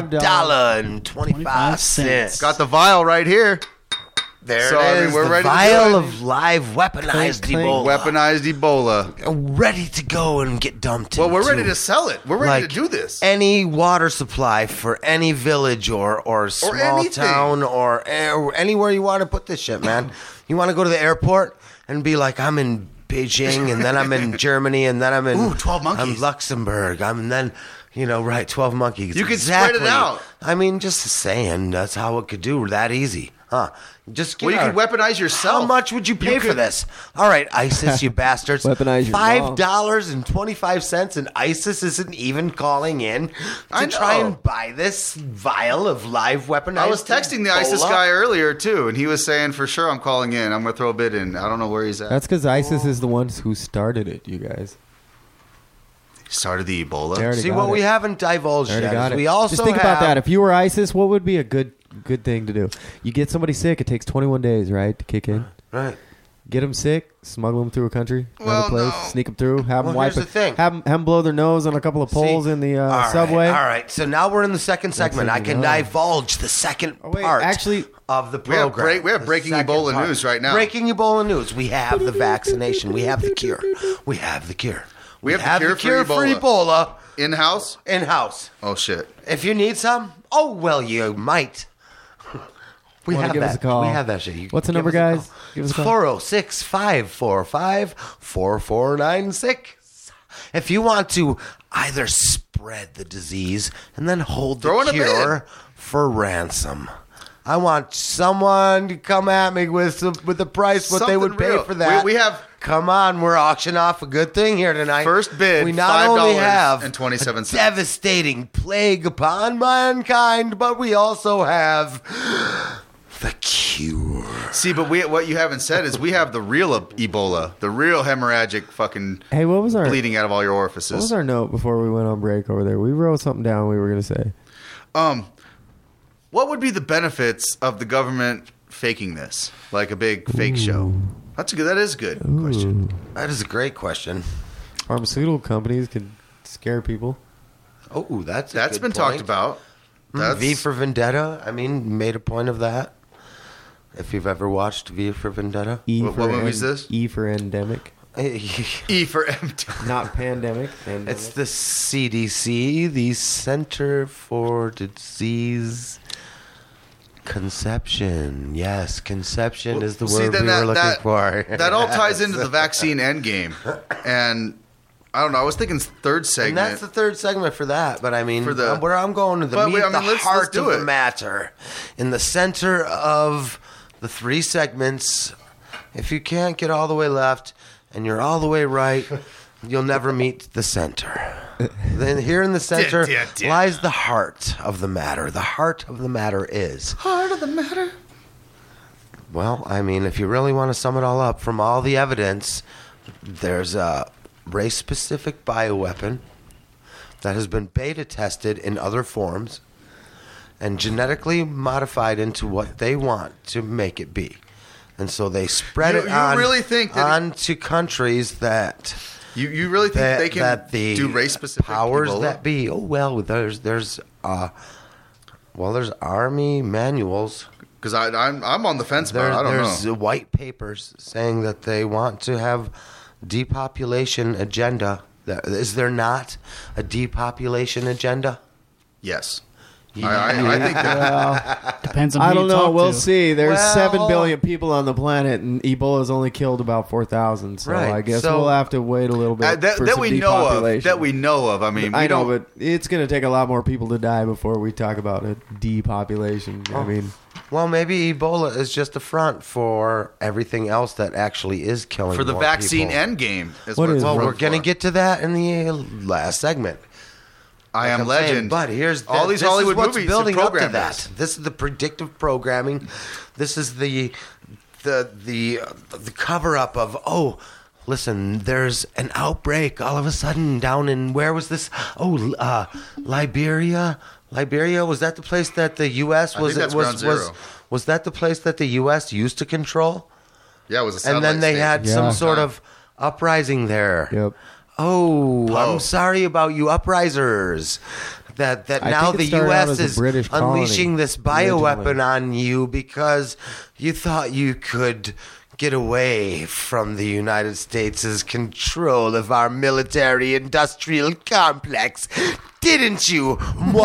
$5.25. Got the vial right here. There So, it I mean, is. we're the ready to vial do it. of live weaponized Clink, Ebola. Weaponized Ebola. Ready to go and get dumped Well, we're into, ready to sell it. We're ready like, to do this. any water supply for any village or small anything. town or anywhere you want to put this shit, man. You want to go to the airport and be like, I'm in Beijing, and then I'm in Germany, and then I'm in 12 monkeys. I'm Luxembourg. I'm then, 12 monkeys. You can spread it out. I mean, just saying, that's how it could do that easy, huh? Just get Well, you our- can weaponize yourself. How much would you pay for could- this? All right, ISIS, you bastards. Weaponize your mom. $5.25, and ISIS isn't even calling in I to try know. and buy this vial of live weaponized. I was texting the ISIS Ebola. guy earlier, too, and he was saying, for sure, I'm calling in. I'm going to throw a bid in. I don't know where he's at. That's because ISIS is the ones who started it, you guys. Started the They Ebola. already See, got what it. we haven't divulged They already yet got is it. we also Just think about have- that. If you were ISIS, what would be a good thing to do? You get somebody sick. It takes 21 days, right, to kick in. Right. Get them sick, smuggle them through a country, Well, another place, no. sneak them through, have them Well, wipe here's it, the thing. have them blow their nose on a couple of poles See, in the all right, subway. All right, so now we're in the second segment. I can no. divulge the second Oh, wait, part actually- of the We have program. we have The breaking second Ebola part. news right now. Breaking Ebola news. We have the vaccination. We have the cure. We have the cure. We have the cure for Ebola In-house? in-house. Oh, shit. If you need some, oh, well, you might. We Wanna have give that. us a call. We have that shit. You What's the give number, us a guys? call. Give us a It's call. 406-545-4496. If you want to either spread the disease and then hold Throw in the a bid. cure for ransom. I want someone to come at me with the price what they Something would pay real. for that. We have Come on, we're auctioning off a good thing here tonight. first bid, We not only have $5.27. a devastating plague upon mankind, but we also have the cure. See, but what you haven't said is we have the real Ebola, the real hemorrhagic fucking Hey, what was our bleeding out of all your what orifices. was our note before we went on break over there? We wrote something down. We were gonna say. What would be the benefits of the government faking this, like a big fake show? That is a good question. That is a great question. Pharmaceutical companies could scare people. Oh, that's That's good been point. talked about. That's V for Vendetta. I mean, made a point of that. If you've ever watched V for Vendetta, What movie is this? E for endemic, E for empty. not pandemic. Endemic. it's the CDC, the Center for Disease Conception. Yes, conception is the word we were looking for. That all ties into the vaccine endgame. And I don't know. I was thinking third And segment. that's the third segment for that. But I mean, For the- where I'm going to the But meat, wait, I mean, the let's heart do of the it. matter, in the center of the three segments. If you can't get all the way left and you're all the way right, You'll never meet the center. Then here in the center lies the heart of the matter. The heart of the matter is... Heart of the matter? Well, I mean, if you really want to sum it all up, from all the evidence, there's a race-specific bioweapon that has been beta tested in other forms and genetically modified into what they want to make it be. And so they spread it on really think that onto countries that... You really think they can do race-specific powers Ebola? that be? Oh, well, there's army manuals. Because I'm on the fence about it. I don't There's know. white papers saying that they want to have depopulation agenda. Is there not a depopulation agenda? Yes. I think that. Depends on who I don't you know. talk We'll to. see. There's Well- 7 billion people on the planet, and Ebola's only killed about 4,000. So Right, I guess so- we'll have to wait a little bit that for that some we know of. depopulation. That we know of. I mean, I we know, don't. but it's going to take a lot more people to die before we talk about a depopulation. I mean, Well, maybe Ebola is just a front for everything else that actually is killing For the more vaccine people. end game. Is What what is- it's Well, run we're going to for. get to that in the last segment. I Am I'm saying, Legend. but here's all these this Hollywood is what's movies building have up to programmed that. this. This is the predictive programming. This is the cover up of listen, there's an outbreak all of a sudden down in where was this? Liberia. Liberia, was that the place that the U.S. I think that's Ground Zero. Was that the place that the U.S. used to control? Yeah, it was a And satellite then they state. had Yeah. some sort of uprising there. yep. Oh, I'm sorry about you uprisers. That I now think it the started out U.S. as a is British colony, unleashing this bioweapon originally. on you because you thought you could get away from the United States' control of our military-industrial complex, didn't you?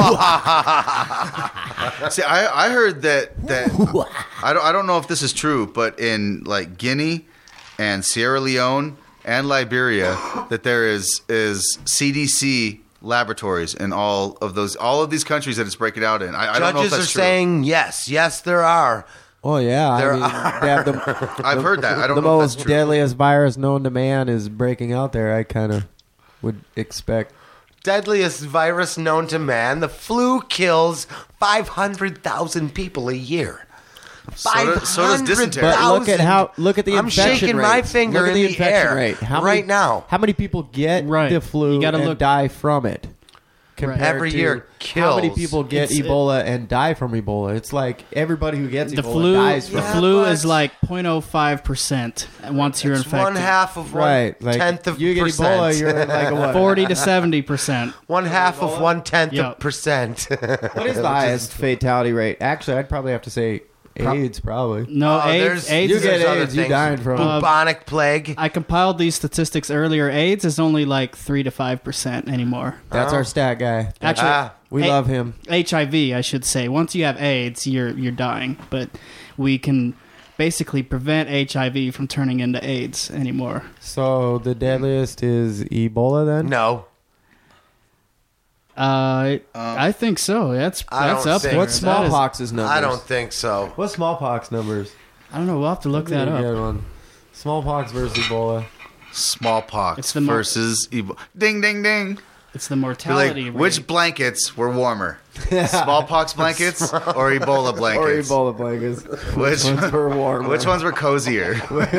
See, I heard that I don't know if this is true, but in like Guinea and Sierra Leone and Liberia, that there is CDC laboratories in all of these countries that it's breaking out in. I don't know if Judges that's are true. saying yes, there are. Oh yeah, There I mean, they have I've heard that. I don't the know if most that's true. deadliest virus known to man is breaking out there. I kind of would expect. Deadliest virus known to man, the flu kills 500,000 people a year. So does dysentery. But look at the I'm infection shaking rate. my finger Look at in the the infection air rate. right now. How many people get Right. the flu You gotta and look- die from it? Compared Every to year how many kills. people get It's- Ebola and die from Ebola? It's like everybody who gets The Ebola flu, dies the from it. flu but- is like 0.05% once you're It's infected. one half of Right, one like tenth of you get percent. Ebola, you're at like a what? 40 to 70%. One half of 1/10 Yep. of percent. What is the highest fatality rate? Actually, I'd probably have to say AIDS. Probably. No, AIDS. there's- AIDS You is get there's other AIDS, you things. dying from it. Bubonic plague. I compiled these statistics earlier. AIDS is only like 3 to 5% anymore. That's our stat guy. Actually, We love him. HIV, I should say. Once you have AIDS, you're dying. But we can basically prevent HIV from turning into AIDS anymore. So the deadliest is Ebola then? No. I think so. That's I don't up think there. What's so. That is- smallpox's numbers? I don't think so. What's smallpox numbers? I don't know. We'll have to look that That's a up. good one. Smallpox versus Ebola. Smallpox It's the versus Ebola. Ding, ding, ding. It's the You're mortality like, rate. which blankets were warmer? Smallpox blankets or Ebola Or blankets? Ebola blankets. Which ones were warmer? Which ones were cozier?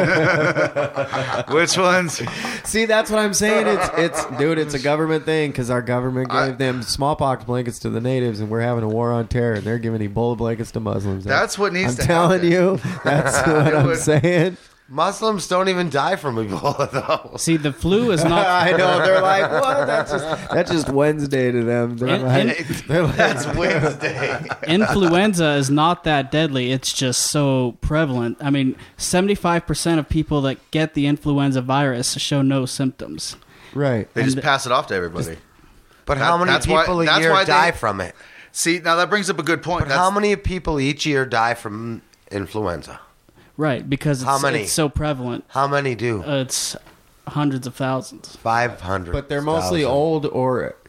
Which ones? See, that's what I'm saying. It's a government thing because our government gave them smallpox blankets to the natives, and we're having a war on terror, and they're giving Ebola blankets to Muslims. That's what needs to I'm telling happen. you. That's what I'm would- saying. Muslims don't even die from Ebola, though. See, the flu is not. I know they're like, what? That's just Wednesday to them. They're In- like, That's Wednesday. Influenza is not that deadly. It's just so prevalent. I mean, 75% of people that get the influenza virus show no symptoms. right. They just And- pass it off to everybody. But how many that's why- people a that's year why die they- from it? See, now that brings up a good point. But how many people each year die from influenza? Right, because How it's, many? it's so prevalent. How many do? It's hundreds of thousands. 500. But they're mostly old or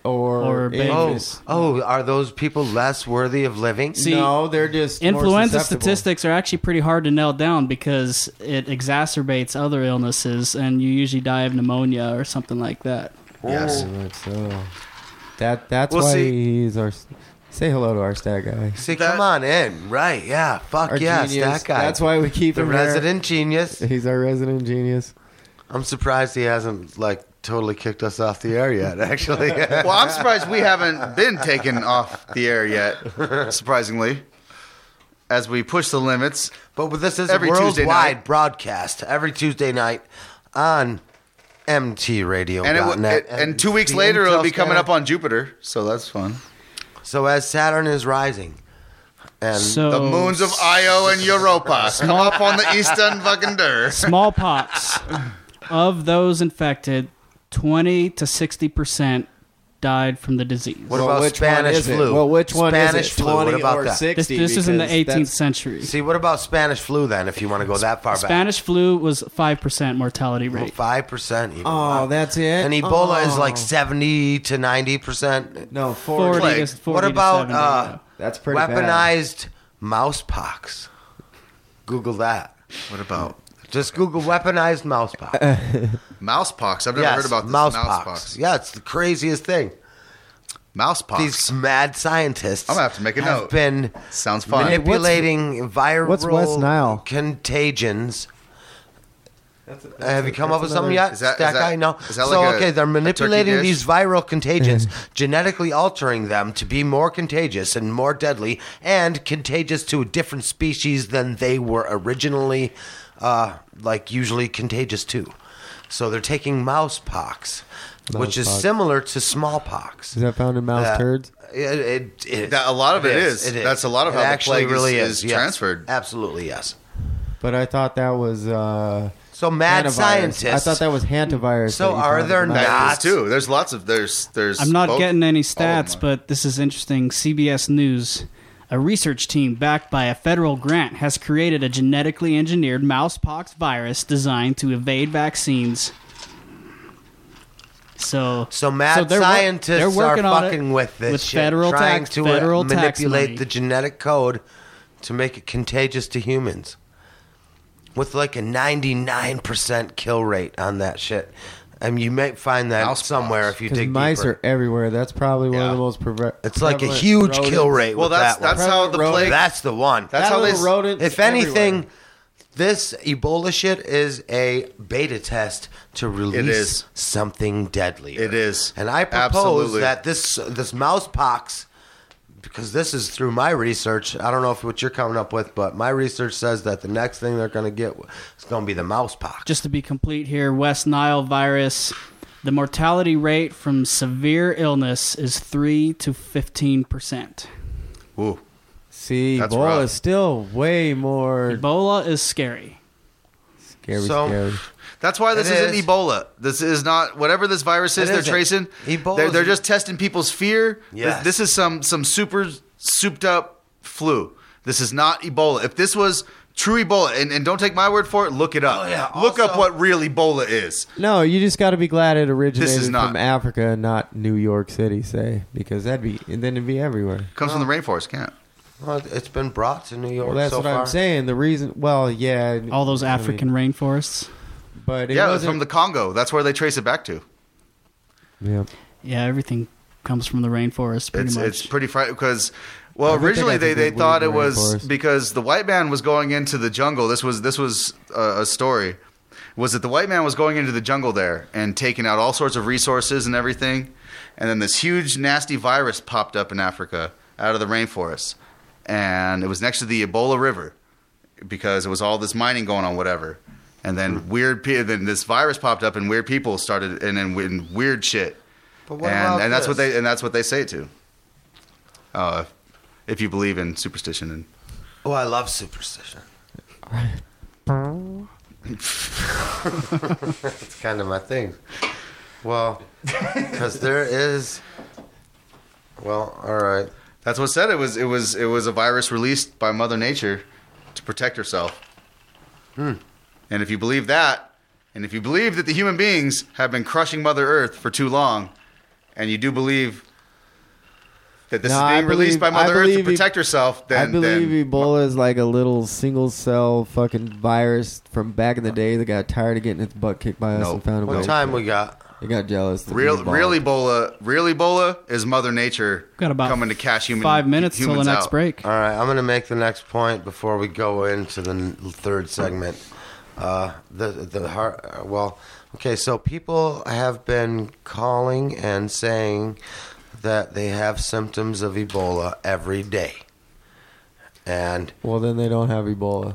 Or babies. Are those people less worthy of living? See, no, they're just more influenza susceptible. statistics are actually pretty hard to nail down because it exacerbates other illnesses, and you usually die of pneumonia or something like that. Yes. So that's Well, why see- he's our. Say hello to our stat guy. See, That- come on in. Right, yeah. Fuck Our yeah, genius. that guy. That's why we keep the him here. resident genius. He's our resident genius. I'm surprised he hasn't, like, totally kicked us off the air yet, actually. Well, I'm surprised we haven't been taken off the air yet, surprisingly, as we push the limits. But this is Every a Tuesday worldwide night. broadcast every Tuesday night on MTRadio.net. And 2 weeks the later, it'll be Intel coming scanner. up on Jupiter, so that's fun. So as Saturn is rising, and So The moons of Io and Europa come up on the eastern fucking der. smallpox, of those infected, 20 to 60% died from the disease. what about which Spanish one is it? flu? Well, which one Spanish is it? flu. 20 What about or that? 60? This is in the Because 18th that's- century. See, what about Spanish flu then? If you want to go that far Spanish flu was 5% mortality back, rate. 5% even. Oh, that's it. and Ebola is like Oh. 70 to 90%. No, 40 Plague. to 40 What to about 70, yeah. That's pretty bad. weaponized mouse pox? Google that. What about Just Google weaponized mouse pox. mousepox? I've never heard about this. mouse Mousepox. pox. Yeah, it's the craziest thing. Mousepox. These mad scientists I'm gonna have to make a have note. been Sounds fun. manipulating viral what's West Nile? contagions. Have you come up with something yet? Is that- Stack is that- Eye? No. is that So like a- okay, they're a turkey manipulating dish? these viral contagions, genetically altering them to be more contagious and more deadly, and contagious to a different species than they were originally, like usually contagious to. So they're taking mouse pox, which is Mouse-pox. similar to smallpox. Is that found in mouse That- turds? It That- a lot of it is. It That's a lot of It how the actually plague really is yes. transferred. Absolutely, yes. But I thought that was So mad hantavirus. scientists. I thought that was hantavirus. So that you are found there in the mouse. not- That is too. There's lots of there's. I'm not both- getting any all of stats, them. but this is interesting. CBS News. A research team backed by a federal grant has created a genetically engineered mousepox virus designed to evade vaccines. So mad they're scientists are working on it fucking with this with shit, federal trying tax, to federal tax manipulate money. the genetic code to make it contagious to humans. With like a 99% kill rate on that shit. I mean, you might find that Mouse somewhere pox. if you Because dig mice deeper. are everywhere. That's probably one of Yeah. the most It's like a prevalent huge kill rodents. rate Well, with that's that one. how the Rodent- plague. That's the one. That's That how they. little rodent If is anything, everywhere. this Ebola shit is a beta test to release is. something deadly. It is. And I propose Absolutely. that this mouse pox, because this is through my research, I don't know if what you're coming up with, but my research says that the next thing they're going to get is going to be the mouse pox. just to be complete here, West Nile virus, the mortality rate from severe illness is 3 to 15%. Ooh. See, That's Ebola rough. is still way more Ebola is scary. scary. So- scary. That's why this It isn't is. Ebola. This is not whatever this virus is. It They're isn't. tracing. Ebola's- They're just testing people's fear. Yes. This is some super souped up flu. This is not Ebola. If this was true Ebola, and don't take my word for it, look it up. Oh, yeah. Look up Also- what real Ebola is. No, you just got to be glad it originated not- from Africa and not New York City, say, because then it'd be everywhere. Comes from the rainforest. Can't. Well, it's been brought to New York Well, that's so what far. I'm saying. The reason, well, yeah, All those I mean, African rainforests. but it Yeah, it was wasn't from the Congo. That's where they trace it back to. Yeah. Yeah, everything comes from the rainforest pretty much. It's pretty frightening because, I well, think they originally got the they good thought weed it in the was rainforest. because the white man was going into the jungle. This was a story. Was that the white man was going into the jungle there and taking out all sorts of resources and everything, and then this huge nasty virus popped up in Africa out of the rainforest, and it was next to the Ebola River because it was all this mining going on, whatever. And then then this virus popped up, and weird people started, and then weird shit. But what about And that's what this? that's what they say too. If you believe in superstition and Oh, I love superstition. It's kind of my thing. Well, because there is. Well, all right. that's what said it was a virus released by Mother Nature to protect herself. And if you believe that, and if you believe that the human beings have been crushing Mother Earth for too long, and you do believe that this No, is I being released by believe- Mother I Earth to believe protect herself, then I believe then, Ebola is like a little single cell fucking virus from back in the day that got tired of getting its butt kicked by us No. and found a way. What time we got? They got jealous. real Ebola is Mother Nature Got about coming to cash 5 minutes till the humans next out. break. All right, I'm going to make the next point before we go into the third segment. Okay, so people have been calling and saying that they have symptoms of Ebola every day, and Well, then they don't have Ebola.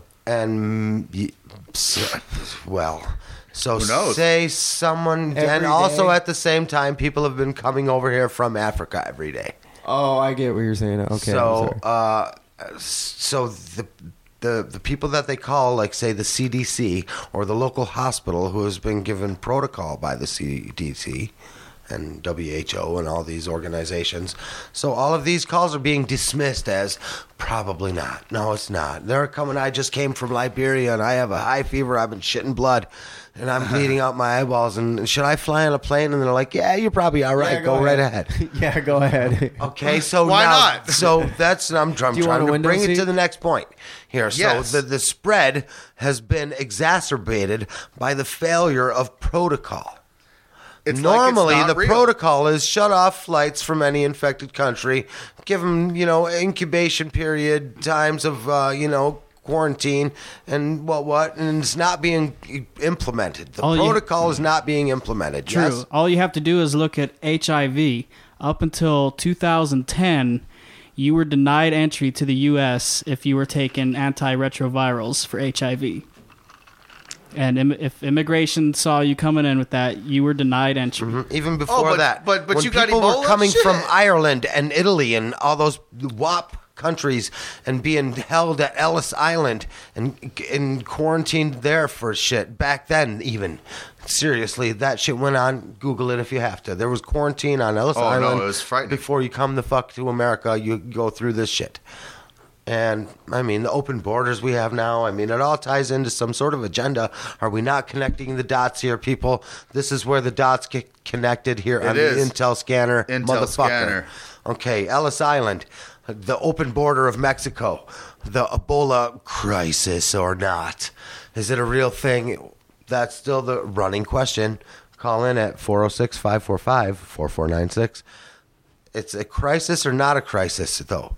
So Who knows? say someone, Every and also day? at the same time, people have been coming over here from Africa every day. Oh, I get what you're saying. Okay. I'm So, sorry. the people that they call, like say the CDC or the local hospital, who has been given protocol by the CDC and WHO and all these organizations. So all of these calls are being dismissed as probably not. No, it's not. They're coming. I just came from Liberia and I have a high fever. I've been shitting blood. And I'm bleeding out my eyeballs. And should I fly on a plane? And they're like, yeah, you're probably all right. Yeah, go right ahead. Yeah, go ahead. Okay, so Why now, not? So that's I'm trying Do you want a to window bring it seat? to the next point here. Yes. So the spread has been exacerbated by the failure of protocol. It's Normally, like it's the not real. protocol is shut off flights from any infected country, give them, incubation period, times of, quarantine, and and it's not being implemented. The All you- protocol is not being implemented. True. Yes? All you have to do is look at HIV. Up until 2010, you were denied entry to the U.S. if you were taking antiretrovirals for HIV. And if immigration saw you coming in with that, you were denied entry. Even before but- that, but when you got people Ebola? were coming Shit. from Ireland and Italy and all those WAP countries and being held at Ellis Island and quarantined there for shit. Back then, even seriously, that shit went on. Google it if you have to. There was quarantine on Ellis Oh, no, Island. it was frightening. Before you come the fuck to America, you go through this shit. And, I mean, the open borders we have now, I mean, it all ties into some sort of agenda. Are we not connecting the dots here, people? This is where the dots get connected here on is. the Intel scanner, Intel motherfucker. scanner. Okay, Ellis Island, the open border of Mexico, the Ebola crisis or not. Is it a real thing? That's still the running question. Call in at 406-545-4496. It's a crisis or not a crisis, though?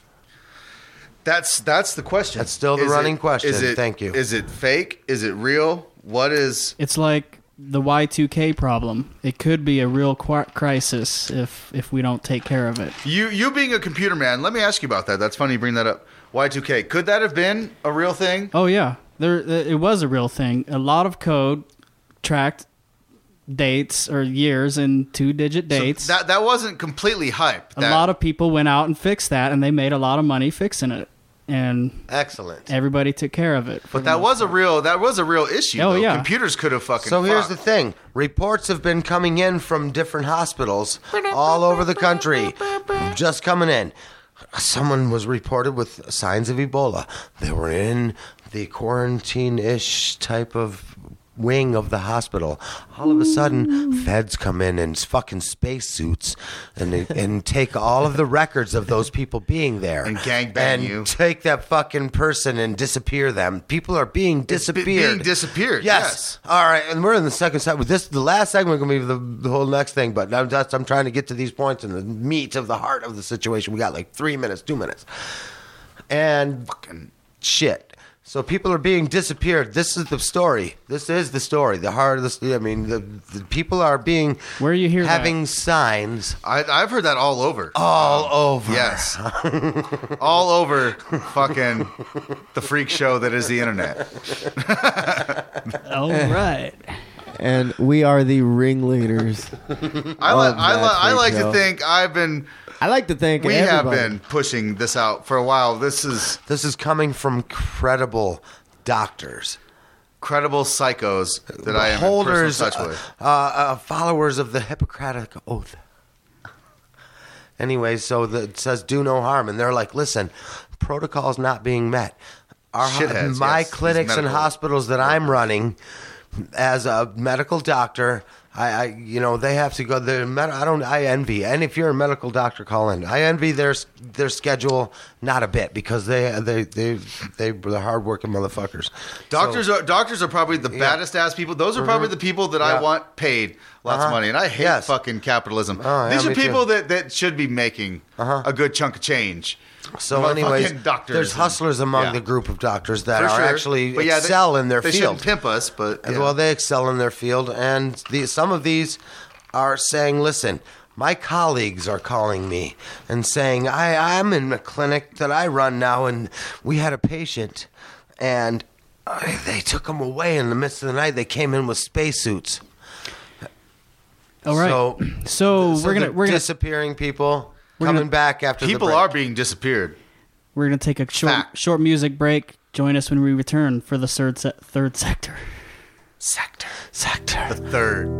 That's the question. That's still the running question. Thank you. Is it fake? Is it real? What is? It's like the Y2K problem. It could be a real crisis if we don't take care of it. You being a computer man, let me ask you about that. That's funny you bring that up. Y2K. Could that have been a real thing? Oh yeah, it was a real thing. A lot of code tracked dates or years in 2-digit dates. So that wasn't completely hype. A lot of people went out and fixed that, and they made a lot of money fixing it. And excellent. Everybody took care of it. But that was a real issue. Oh, though. yeah. Computers could have fucking. So here's the fucked. thing. Reports have been coming in from different hospitals all over the country. Just coming in. Someone was reported with signs of Ebola. They were in the quarantine-ish type of wing of the hospital. All of a sudden, feds come in fucking spacesuits and take all of the records of those people being there And gangbang and you. take that fucking person and disappear them. People are being disappeared. being disappeared, yes. All right, and we're in the second segment. The last segment is going to be the whole next thing, but I'm trying to get to these points and the meat of the heart of the situation. We got like 3 minutes, 2 minutes. And fucking shit. So people are being disappeared. This is the story. This is the story. The heart of the. I mean, the people are being. Where you hear having signs I've heard that all over. all over. Yes. All over fucking the freak show that is the internet. All right. And we are the ringleaders. I like to show. think I like to think we everybody. have been pushing this out for a while. This is coming from credible doctors, credible psychos that I am in holders, personal touch with. followers of the Hippocratic Oath. Anyway, so it says do no harm, and they're like, listen, protocol's not being met. Shitheads, My yes, these clinics and medical hospitals that I'm running as a medical doctor, they have to go. I envy, and if you're a medical doctor, call in. I envy their schedule not a bit because they're hardworking motherfuckers. Doctors are probably the baddest ass people. Those are probably the people that I want paid lots of money, and I hate fucking capitalism. These are people that should be making a good chunk of change. So, anyways, there's hustlers among the group of doctors that actually excel in their field. They shouldn't pimp us, but well, they excel in their field, and some of these are saying, "Listen, my colleagues are calling me and saying I'm in a clinic that I run now, and we had a patient, and they took him away in the midst of the night. They came in with spacesuits. All right, so we're gonna disappearing people." Coming back after people the break. are being disappeared. We're going to take a short music break. Join us when we return for the third sector. The third.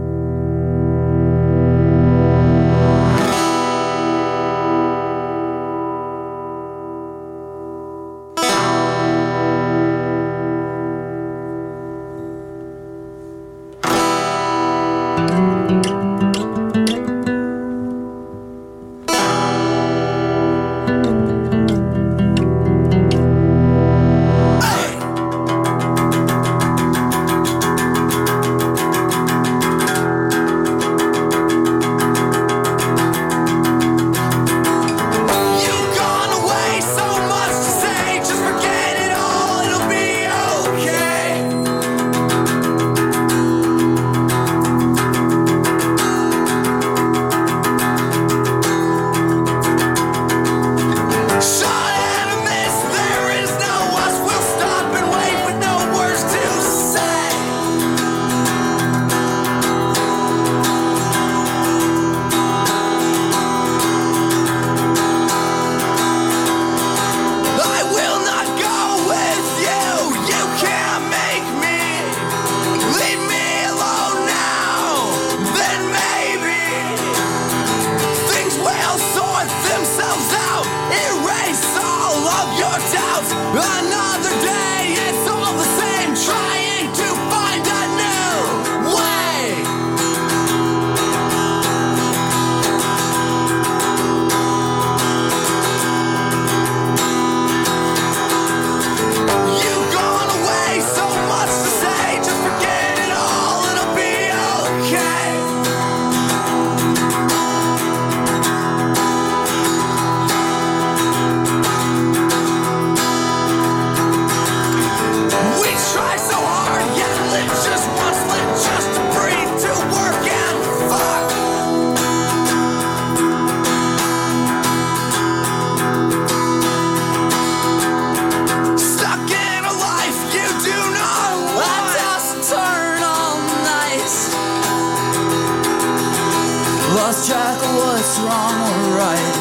lost track of what's wrong or right.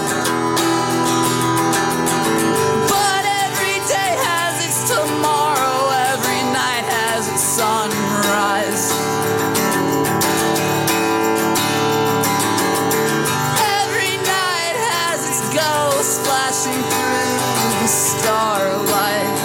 But every day has its tomorrow, every night has its sunrise. Every night has its ghost flashing through the starlight.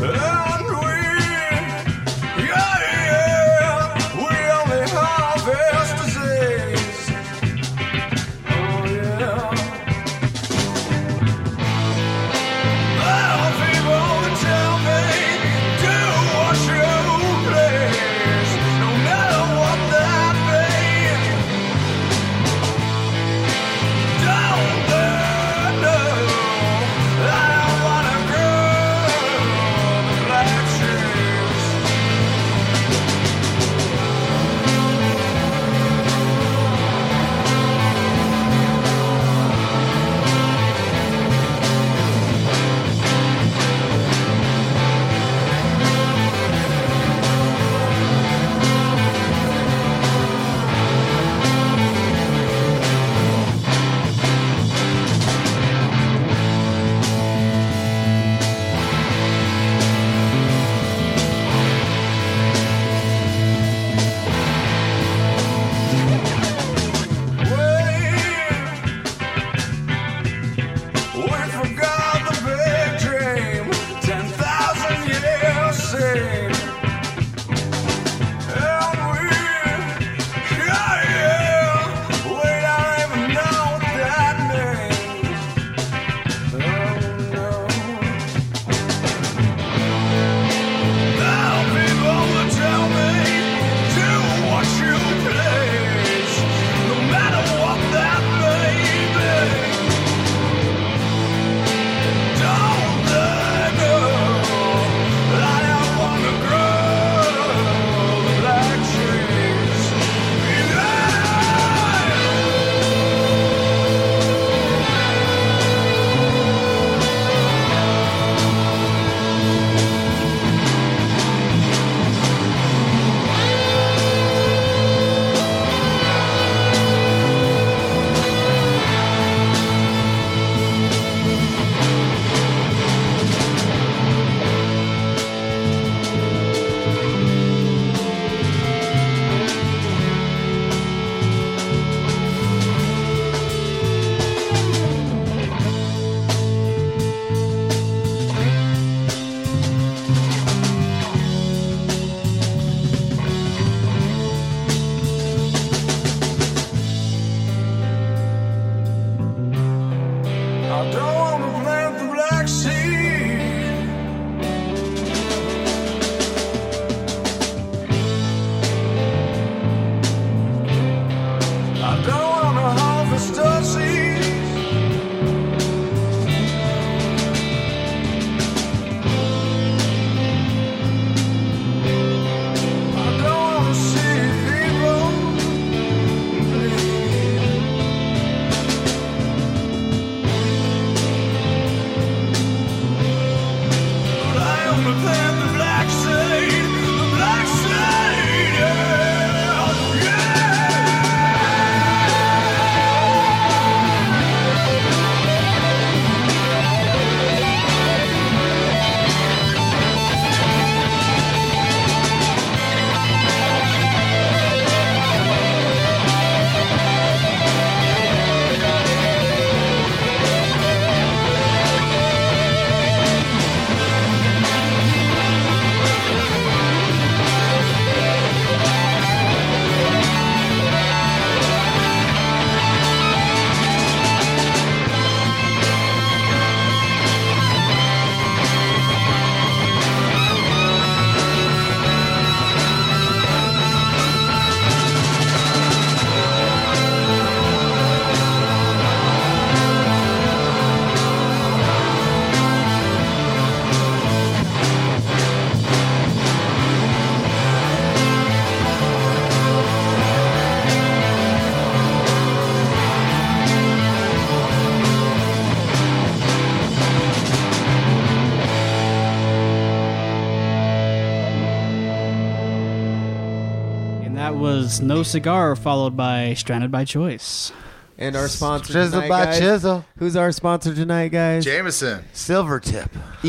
That was No Cigar, followed by Stranded by Choice. And our sponsor Chisel tonight, by guys. chisel. Who's our sponsor tonight, guys? Jameson. Silvertip.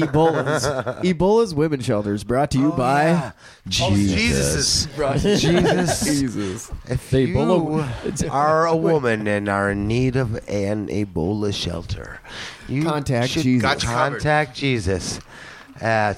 Ebola's Women Shelters, brought to you by Jesus. Jesus. If The you Ebola- are a woman and are in need of an Ebola shelter, you Contact should Jesus. Got you covered. contact Jesus. at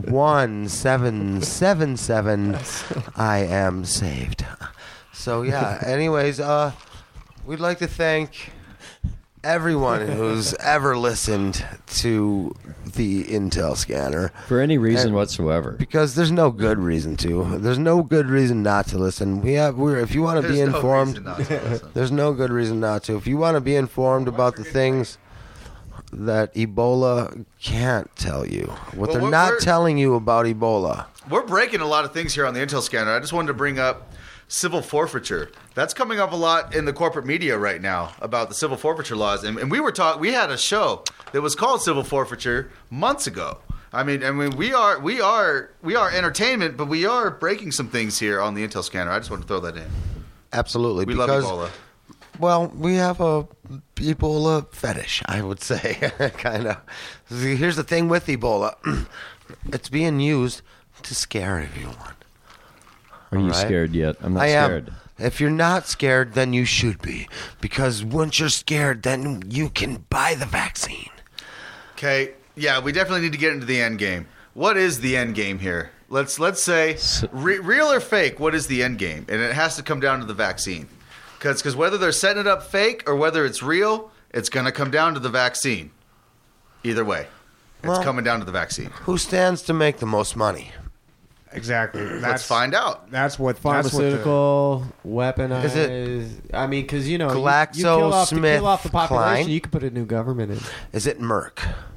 1777. I am saved. So yeah. Anyways, we'd like to thank everyone who's ever listened to the Intel Scanner. For any reason And- whatsoever. Because there's no good reason to. There's no good reason not to listen. If you want to be There's no informed, reason not to listen. there's no good reason not to. If you want to be informed about the things that Ebola can't tell you, what Well, they're we're- not we're- telling you about Ebola. We're breaking a lot of things here on the Intel Scanner. I just wanted to bring up civil forfeiture. That's coming up a lot in the corporate media right now about the civil forfeiture laws. And we had a show that was called Civil Forfeiture months ago. I mean, we are entertainment, but we are breaking some things here on the Intel Scanner. I just want to throw that in. Absolutely. We love Ebola. Well, we have a Ebola fetish, I would say, kind of. Here's the thing with Ebola. It's being used to scare everyone. Are you All right? scared yet? I'm not I am. scared. If you're not scared, then you should be. Because once you're scared, then you can buy the vaccine. Okay, yeah, we definitely need to get into the end game. What is the end game here? Let's say real or fake. What is the end game? And it has to come down to the vaccine, because whether they're setting it up fake or whether it's real, it's going to come down to the vaccine. Either way, it's Well, coming down to the vaccine. Who stands to make the most money? Exactly. Let's find out. That's what Pharmaceutical, weaponized. Is it I mean, because you kill off the population, GlaxoSmithKline? you can put a new government in. Is it Merck?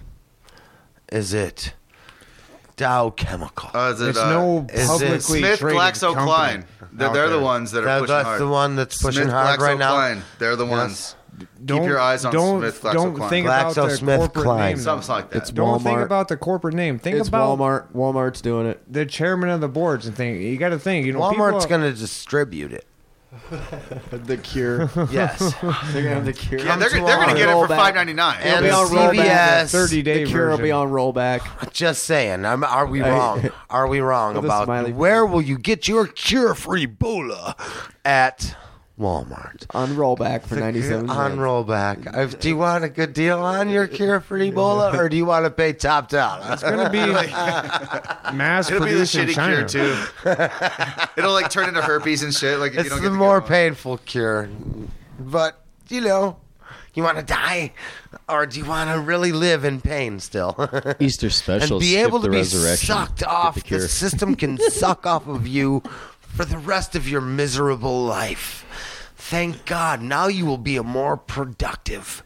Is it Dow Chemical? Is it, It's no is it publicly Smith traded GlaxoSmithKline. company They're out the there. ones that are pushing That's hard. the one that's pushing Smith hard right now. GlaxoSmithKline. They're the Yes. ones. Keep your eyes on Smith Don't GlaxoSmithKline. think about the corporate GlaxoSmithKline. name. Something like that. It's Don't think Walmart. about the corporate name. Think It's about Walmart. Walmart's doing it. the chairman of the boards and think. You got to think. Walmart's people, going to distribute it. The Cure. Yes. They're gonna have the Cure. Yeah, they're going to get it for $5.99. And be on CVS. 30-day The Cure will be version. on rollback. Just saying. Are we wrong? Are we wrong With a about smiley where will you get your cure for Ebola? At Walmart. On rollback for 97 On cents. rollback. Do you want a good deal on your cure for Ebola, or do you want to pay top dollar? It's going to be mass It'll be the produced in shitty China. cure too. It'll turn into herpes and shit. Like if you It's don't the get more good one. painful cure. But, you want to die? Or do you want to really live in pain still? Easter special. and be able to skip the be resurrection. sucked Get off. the The cure. system can suck off of you for the rest of your miserable life. Thank God. Now you will be a more productive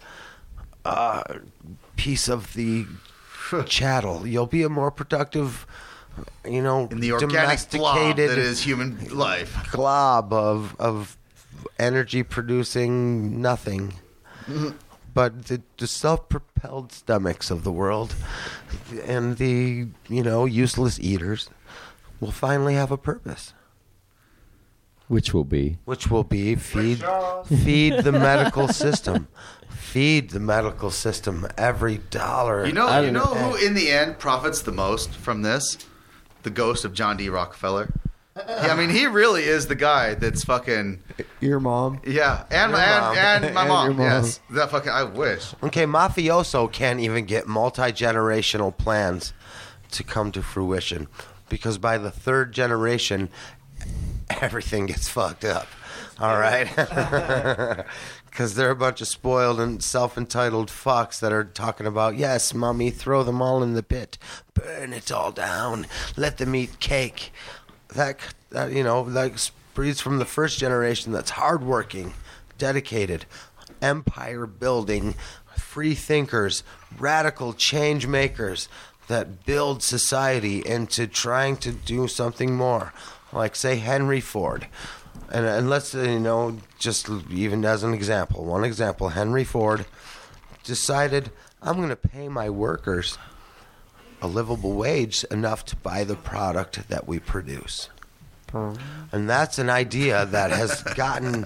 piece of the chattel. You'll be a more productive, in the organic blob domesticated that is human life. glob of energy producing nothing. But the self-propelled stomachs of the world and the, useless eaters will finally have a purpose. Which will be. Which will be feed the medical system. Feed the medical system every dollar. You know who in the end profits the most from this? The ghost of John D. Rockefeller. Yeah, I mean, he really is the guy that's fucking. Your mom. Yeah, and Your mom. and my And mom. your mom. Yes, that fucking. I wish. Okay, mafioso can't even get multi-generational plans to come to fruition because by the third generation, everything gets fucked up. All right? Because they're a bunch of spoiled and self-entitled fucks that are talking about, yes, mommy, throw them all in the pit. Burn it all down. Let them eat cake. That breeds from the first generation that's hardworking, dedicated, empire building, free thinkers, radical change makers that build society into trying to do something more. Like, say, Henry Ford. And let's, just even as an example, one example, Henry Ford decided, I'm going to pay my workers a livable wage enough to buy the product that we produce. And that's an idea that has gotten,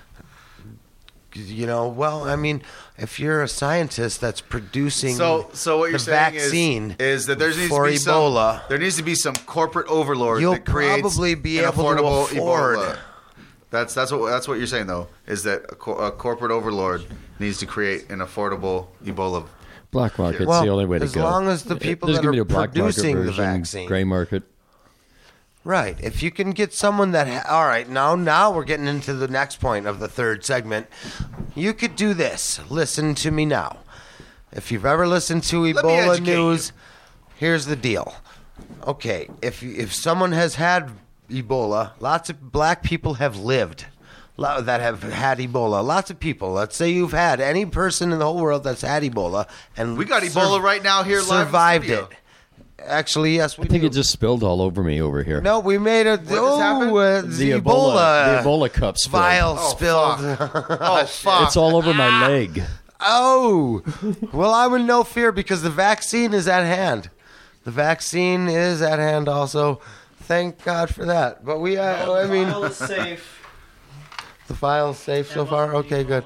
if you're a scientist that's producing So what you're the saying vaccine is that there needs for to be Ebola, there needs to be some corporate overlord you'll that creates probably be an able to affordable afford. Ebola. That's what you're saying though, is that a corporate overlord needs to create an affordable Ebola Black market's Well, the only way to as go. long as the people There's that gonna be are a black market producing the version, vaccine. gray market. Right. If you can get someone that, all right, now we're getting into the next point of the third segment. You could do this. Listen to me now. If you've ever listened to me Ebola educate news, here's the deal. Okay, if someone has had Ebola, lots of black people have lived that have had Ebola. Lots of people. Let's say you've had any person in the whole world that's had Ebola, and We got Ebola right now here live in the survived studio. it. Actually, yes, we I think do. it just spilled all over me over here. No, we made a just happened? the Ebola, the Ebola cup spilled. vial Oh, spilled. Oh, fuck. It's all over my leg. Oh, well, I'm in no fear because the vaccine is at hand. The vaccine is at hand also. Thank God for that. But we, I mean, is safe. the file's safe so far. Okay, good.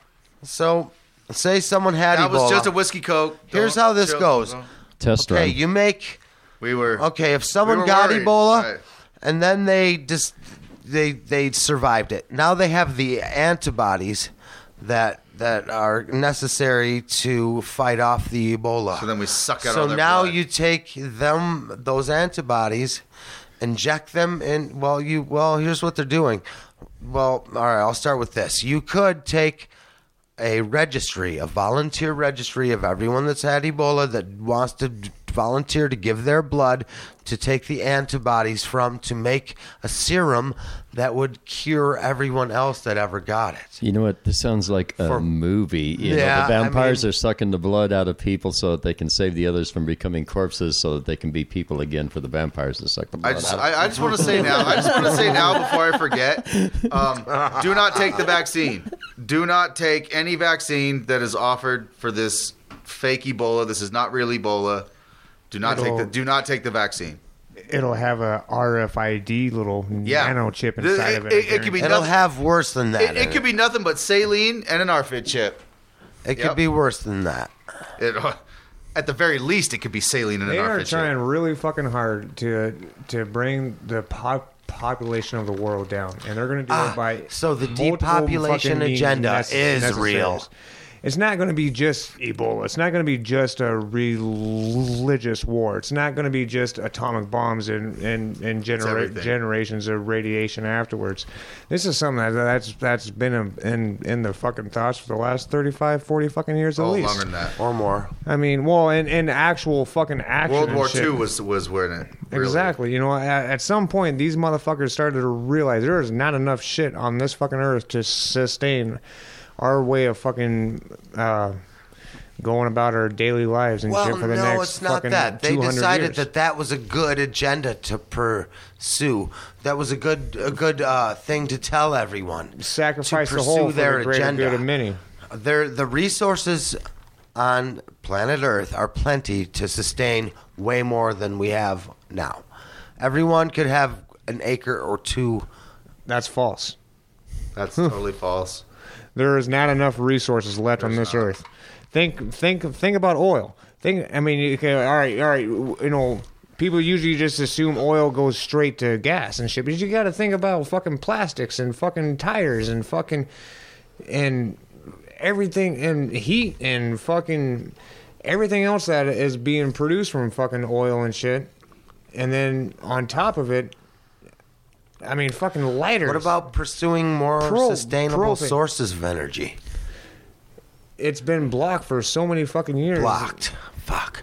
So, say someone had That Ebola. was just a whiskey Coke. Here's Don't how this joke. goes. Test Okay, run. you make. We were. Okay, if someone we were got worried. Ebola Right. and then they just they survived it. Now they have the antibodies that are necessary to fight off the Ebola. So then we suck out all So their now blood. you take those antibodies, inject them in. Well, here's what they're doing. Well, all right, I'll start with this. You could take a volunteer registry of everyone that's had Ebola that wants to volunteer to give their blood to take the antibodies from to make a serum that would cure everyone else that ever got it. You know what? This sounds like a movie. You know, Yeah, the I vampires mean- are sucking the blood out of people so that they can save the others from becoming corpses, so that they can be people again for the vampires to suck the blood out. I just want to say now. I just want to say now before I forget. Do not take the vaccine. Do not take any vaccine that is offered for this fake Ebola. This is not real Ebola. Do not take the vaccine. It'll have a RFID little nano chip inside of it. It could be It'll nothing, have worse than that. it could be nothing but saline and an RFID chip. It Yep. could be worse than that. At the very least, it could be saline and an They are RFID trying chip. really fucking hard to bring the population of the world down, and they're going to do it by so the multiple depopulation fucking means agenda is real. necessaries. It's not going to be just Ebola. It's not going to be just a religious war. It's not going to be just atomic bombs and everything. generations of radiation afterwards. This is something that's been in the fucking thoughts for the last 35, 40 fucking years at least. Longer than that. Or more. I mean, well, and actual fucking action. World and War shit. II was when it really, Exactly. You know, at some point, these motherfuckers started to realize there is not enough shit on this fucking earth to sustain our way of fucking going about our daily lives and Well, shit for the no, next it's not fucking that. They 200 decided years. that was a good agenda to pursue. That was a good thing to tell everyone. Sacrifice to the whole pursue for their the greater agenda. good of many. The resources on planet Earth are plenty to sustain way more than we have now. Everyone could have an acre or two. That's false. That's totally false. There is not enough resources left on this earth. Think about oil. I mean, okay, all right. You know, people usually just assume oil goes straight to gas and shit, but you got to think about fucking plastics and fucking tires and fucking and everything and heat and fucking everything else that is being produced from fucking oil and shit. And then on top of it, I mean, fucking lighters. What about pursuing more sustainable sources of energy? It's been blocked for so many fucking years. Blocked. Fuck.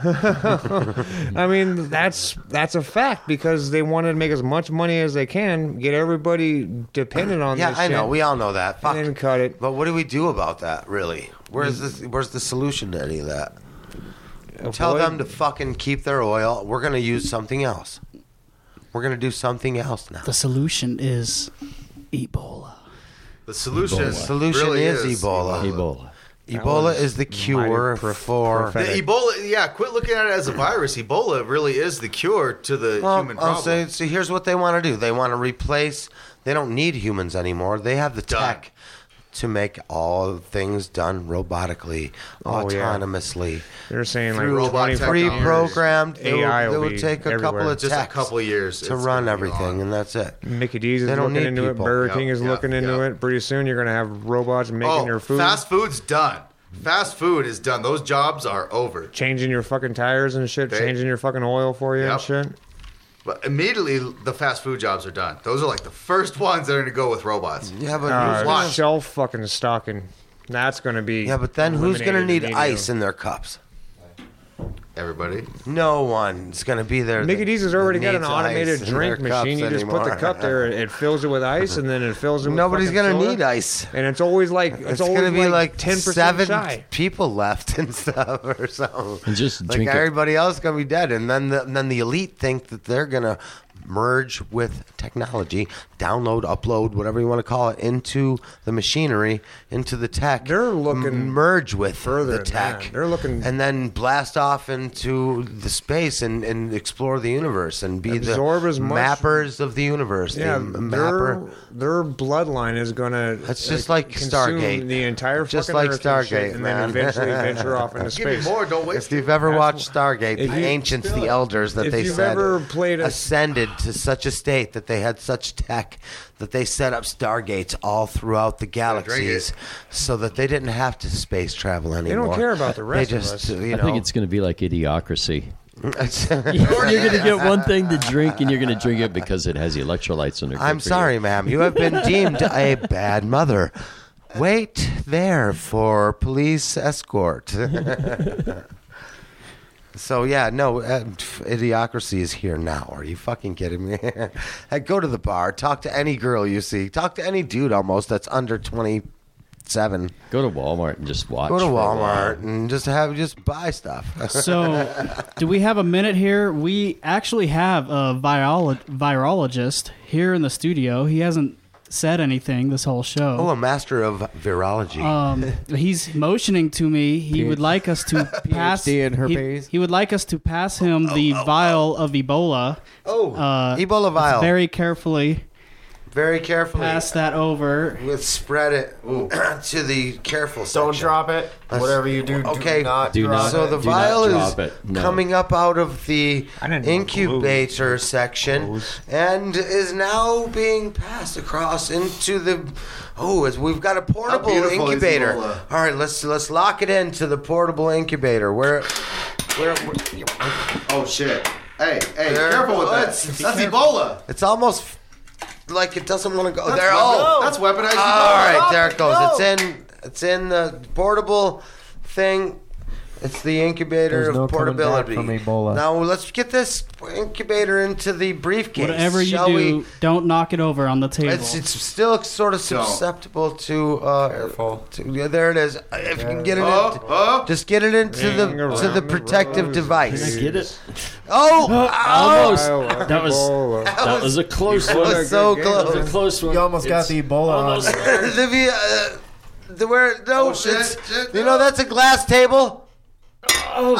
I mean, that's a fact because they wanted to make as much money as they can, get everybody dependent on Yeah, this I shit, know. We all know that. Fuck. and then cut it. But what do we do about that, really? Where's the solution to any of that? Tell them to fucking keep their oil. We're going to use something else. We're going to do something else now. The solution is Ebola. The solution Ebola is Ebola. Ebola is the cure for the Ebola. Yeah, quit looking at it as a virus. Ebola really is the cure to the human problem. So here's what they want to do. They want to replace. They don't need humans anymore. They have the tech to make all things done robotically, autonomously. They're saying like through 20 pre-programmed. AI It will would be take a everywhere. couple of Just a techs couple of years to it's run gonna be everything, on. and that's it. Mickey D's is They don't looking need into people. it. Burger King is Yep, looking into yep. it. Pretty soon you're going to have robots making your food. Fast food's done. Fast food is done. Those jobs are over. Changing your fucking tires and shit, changing your fucking oil for you and shit. But immediately, the fast food jobs are done. Those are like the first ones that are going to go with robots. Yeah, but watch. Shelf fucking stocking. That's going to be. Yeah, but then who's going to need eliminated ice in their cups? Everybody. No one's going to be there. Mickey D's has already got an needs automated ice in drink their cups machine. You just put the anymore. cup there, it fills it with ice, and then it fills it with Nobody's going to need ice. And it's always like, It's always going to be like 10% 7 shy. people left and stuff or something. And just like drink it. everybody else is going to be dead. And then the elite think that they're going to merge with technology, download, upload, whatever you want to call it, into the machinery, into the tech. They're looking merge with further the than tech. that. They're looking and then blast off into the space and explore the universe and be Absorb the as much- mappers of the universe. Yeah, the mapper. their bloodline is going to. That's just like Stargate. The entire Just fucking like Earth and shit, Stargate, and man. then eventually venture off into Give me space. more. Don't waste If you've ever watched Stargate, If the you- ancients, the elders that if they you've said ever played a- ascended to such a state that they had such tech that they set up Stargates all throughout the galaxies so that they didn't have to space travel anymore. don't care about the rest They of just, us. you I know, think it's going to be like Idiocracy. it's- You're going to get one thing to drink, and you're going to drink it because it has electrolytes in it. I'm sorry, ma'am. You have been deemed a bad mother. Wait there for police escort. So, yeah, no, Idiocracy is here now. Are you fucking kidding me? Hey, go to the bar. Talk to any girl you see. Talk to any dude almost that's under 27. Go to Walmart and just watch. Go to for a while. Walmart and just buy stuff. So, do we have a minute here? We actually have a virologist here in the studio. He hasn't said anything this whole show. Oh, a master of virology. He's motioning to me. He would like us to pass. PhD in herpes. He would like us to pass him the vial of Ebola. Ebola vial. Very carefully. Very carefully. Pass that over. Let's spread it to the careful section. Don't drop it. Whatever you do, okay. do not Do drop not- it. So the Do not vial is drop it. No. coming up out of the I didn't know incubator section and is now being passed across into the. As we've got a portable beautiful is incubator. Ebola? All right, let's lock it into the portable incubator. Where Oh shit! Hey, There- careful with that. That's- That's Ebola. it's almost like it doesn't want to go That's there. that's weaponized Ebola. All right, there it goes. No. It's in the portable thing. It's the incubator There's of no coming back portability. from Ebola. Now let's get this incubator into the briefcase. Whatever you shall do, we? don't knock it over on the table. It's still sort of Don't. susceptible to. Careful. Yeah, there it is. If you can get it, Oh. just get it into the protective device. Get it? Oh, Almost. Oh, That was Ebola. that was a close That one. was so That was a close. close one. You almost got It's the Ebola on almost there. Oh, shit, shit, you know that's a glass table. Oh.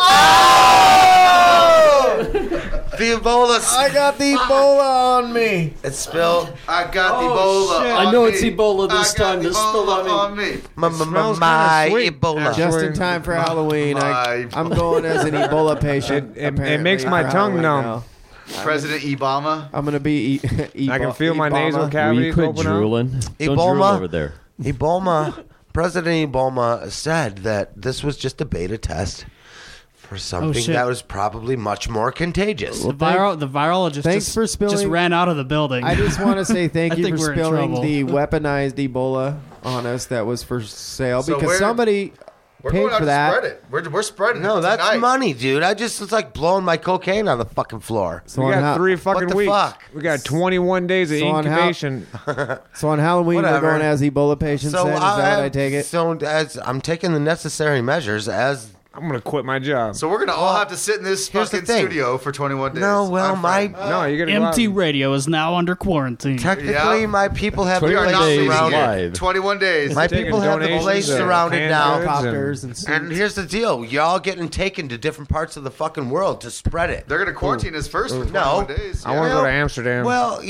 The Ebola. I got the Ebola on me. It's spilled. I got Oh, Ebola. shit. On I know me. it's Ebola this I got time. This spilled Ebola on me. smells My kinda sweet, Ebola. actually. Just in time for Halloween. my- I'm going as an Ebola patient. It apparently, makes my for tongue Halloween numb. now. President Obama. I'm gonna be. I can feel my nasal Will you cavities quit open up. drooling? Don't drool Ebola? over there. President Obama said that this was just a beta test for something shit. that was probably much more contagious. the virologist Thanks just, for spilling- just ran out of the building. I just want to say thank I you think for we're in spilling trouble. the weaponized Ebola on us that was for sale So because we're- somebody We're paid going out for to that. spread it. We're spreading it. No, that's tonight. money, dude. it's like blowing my cocaine on the fucking floor. So We on, got ha- 3 fucking What the weeks. fuck? We got 21 days of So on how- incubation. so on Halloween Whatever. we're going as Ebola patients. then? Is that what I take it? So as I'm taking the necessary measures as. I'm gonna quit my job. So we're gonna all have to sit in this Here's the fucking thing. studio for 21 days. No, well, I'm my afraid. No, you're gonna go out MT and- Radio is now under quarantine. technically Yeah. my people have a we are place not leaving surrounded. here. Live. 21 days. My Taking people have the donations place and surrounded canned now. goods Helicopters and And here's the deal: y'all getting taken to different parts of the fucking world to spread it. They're gonna quarantine us first for 21 No. days. I want to Well- go to Amsterdam. Well,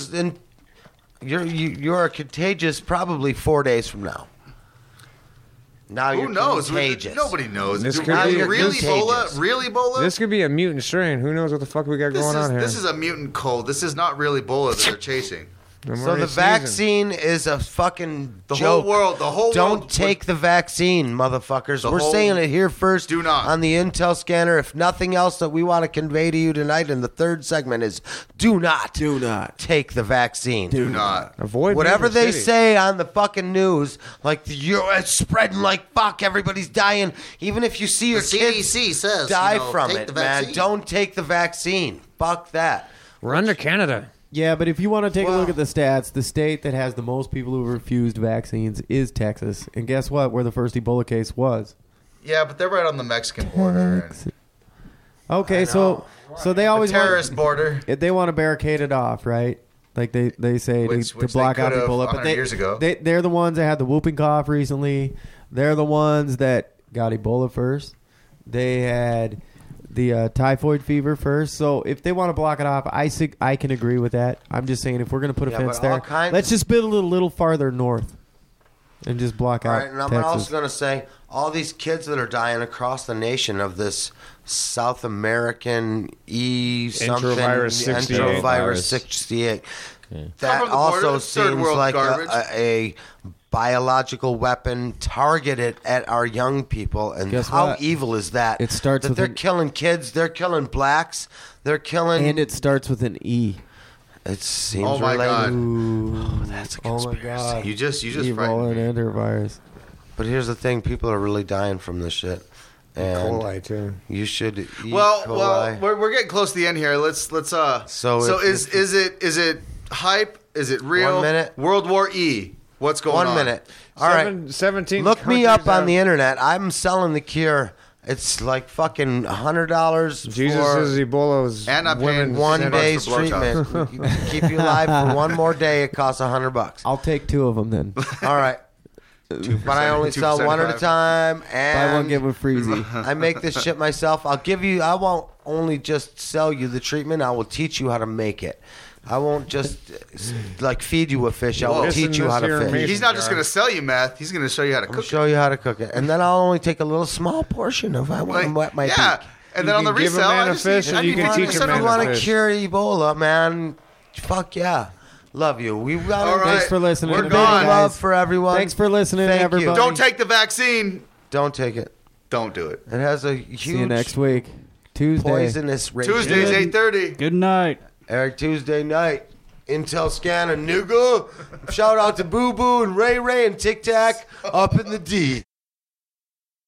you're contagious probably 4 days from now. Now Who you're knows? contagious. Nobody knows. This Dude, could be- real this- Ebola? Real Ebola? this could be a mutant strain. Who knows what the fuck we got going on here? This is a mutant cold. This is not real Ebola that they're chasing. So the vaccine is a fucking The joke. whole world, the whole Don't world. take the vaccine, motherfuckers. We're saying it here first. Do not. On the Intel scanner. If nothing else that we want to convey to you tonight in the third segment is do not take the vaccine. Do not. Avoid Whatever major they cities. say on the fucking news, like it's spreading like fuck, everybody's dying. Even if you see your The kids CDC says, die you know, from take it, the man, vaccine. don't take the vaccine. Fuck that. Run to Canada. Yeah, but if you want to take a look at the stats, the state that has the most people who refused vaccines is Texas. And guess what? Where the first Ebola case was. Yeah, but they're right on the Mexican border. Okay, so they always terrorist border. They want to barricade it off, right? Like they say Which to they block out could've Ebola. 100 But years ago. they're the ones that had the whooping cough recently. They're the ones that got Ebola first. They had the typhoid fever first. So if they want to block it off, I can agree with that. I'm just saying if we're going to put a Yeah, fence but all there, kinds let's of- just build a little farther north and just block All out right, and I'm Texas. also going to say all these kids that are dying across the nation of this South American something Enterovirus 68. Enterovirus 68. Come That from the border, also it's third seems world like garbage. a biological weapon targeted at our young people. And Guess how what? evil is that? It starts that with they're an- killing kids, they're killing blacks, they're killing. And it starts with an E. It seems Oh my related. God. Ooh. That's a Oh my conspiracy. God. You just Ebola frightened me. and enterovirus. But here's the thing: people are really dying from this shit. And Coli, too. you should eat Well, coli. we're getting close to the end here. Let's So if- is it hype? Is it real? 1 minute. World War E. What's going on? 1 minute. All right. 17 Look me countries up on have- the internet. I'm selling the cure. It's like fucking $100 Jesus for says Ebola's And I'm paying women's one $10 day's for blowjobs. treatment. Keep you alive for one more day. It costs $100. I'll take 2 of them then. All right. But I only sell one at a 2%. time, and Buy one, get one freezy. I make this shit myself. I won't only just sell you the treatment. I will teach you how to make it. I won't just like feed you a fish. I will Listen teach you this how here to fish. mason He's not just jar. going to sell you meth. He's going to show you how to I'll cook show you how to cook it, and then I'll only take a little small portion of it. what my Yeah. beak. And then on the can give a resale, man I a just fish need- and I you need can teach 50% a man You a want to fish. cure Ebola, man? Fuck yeah. Love you. We got All right. Thanks for listening. We're big gone. love for everyone. Thanks for listening, Thank you. everybody. Don't take the vaccine. Don't take it. Don't do it. It has a huge See you next week. Tuesday. poisonous radiation. Tuesdays, 8:30. Good night. Eric, Tuesday night. Intel scanner, nigga. Shout out to Boo Boo and Ray Ray and Tic Tac up in the D.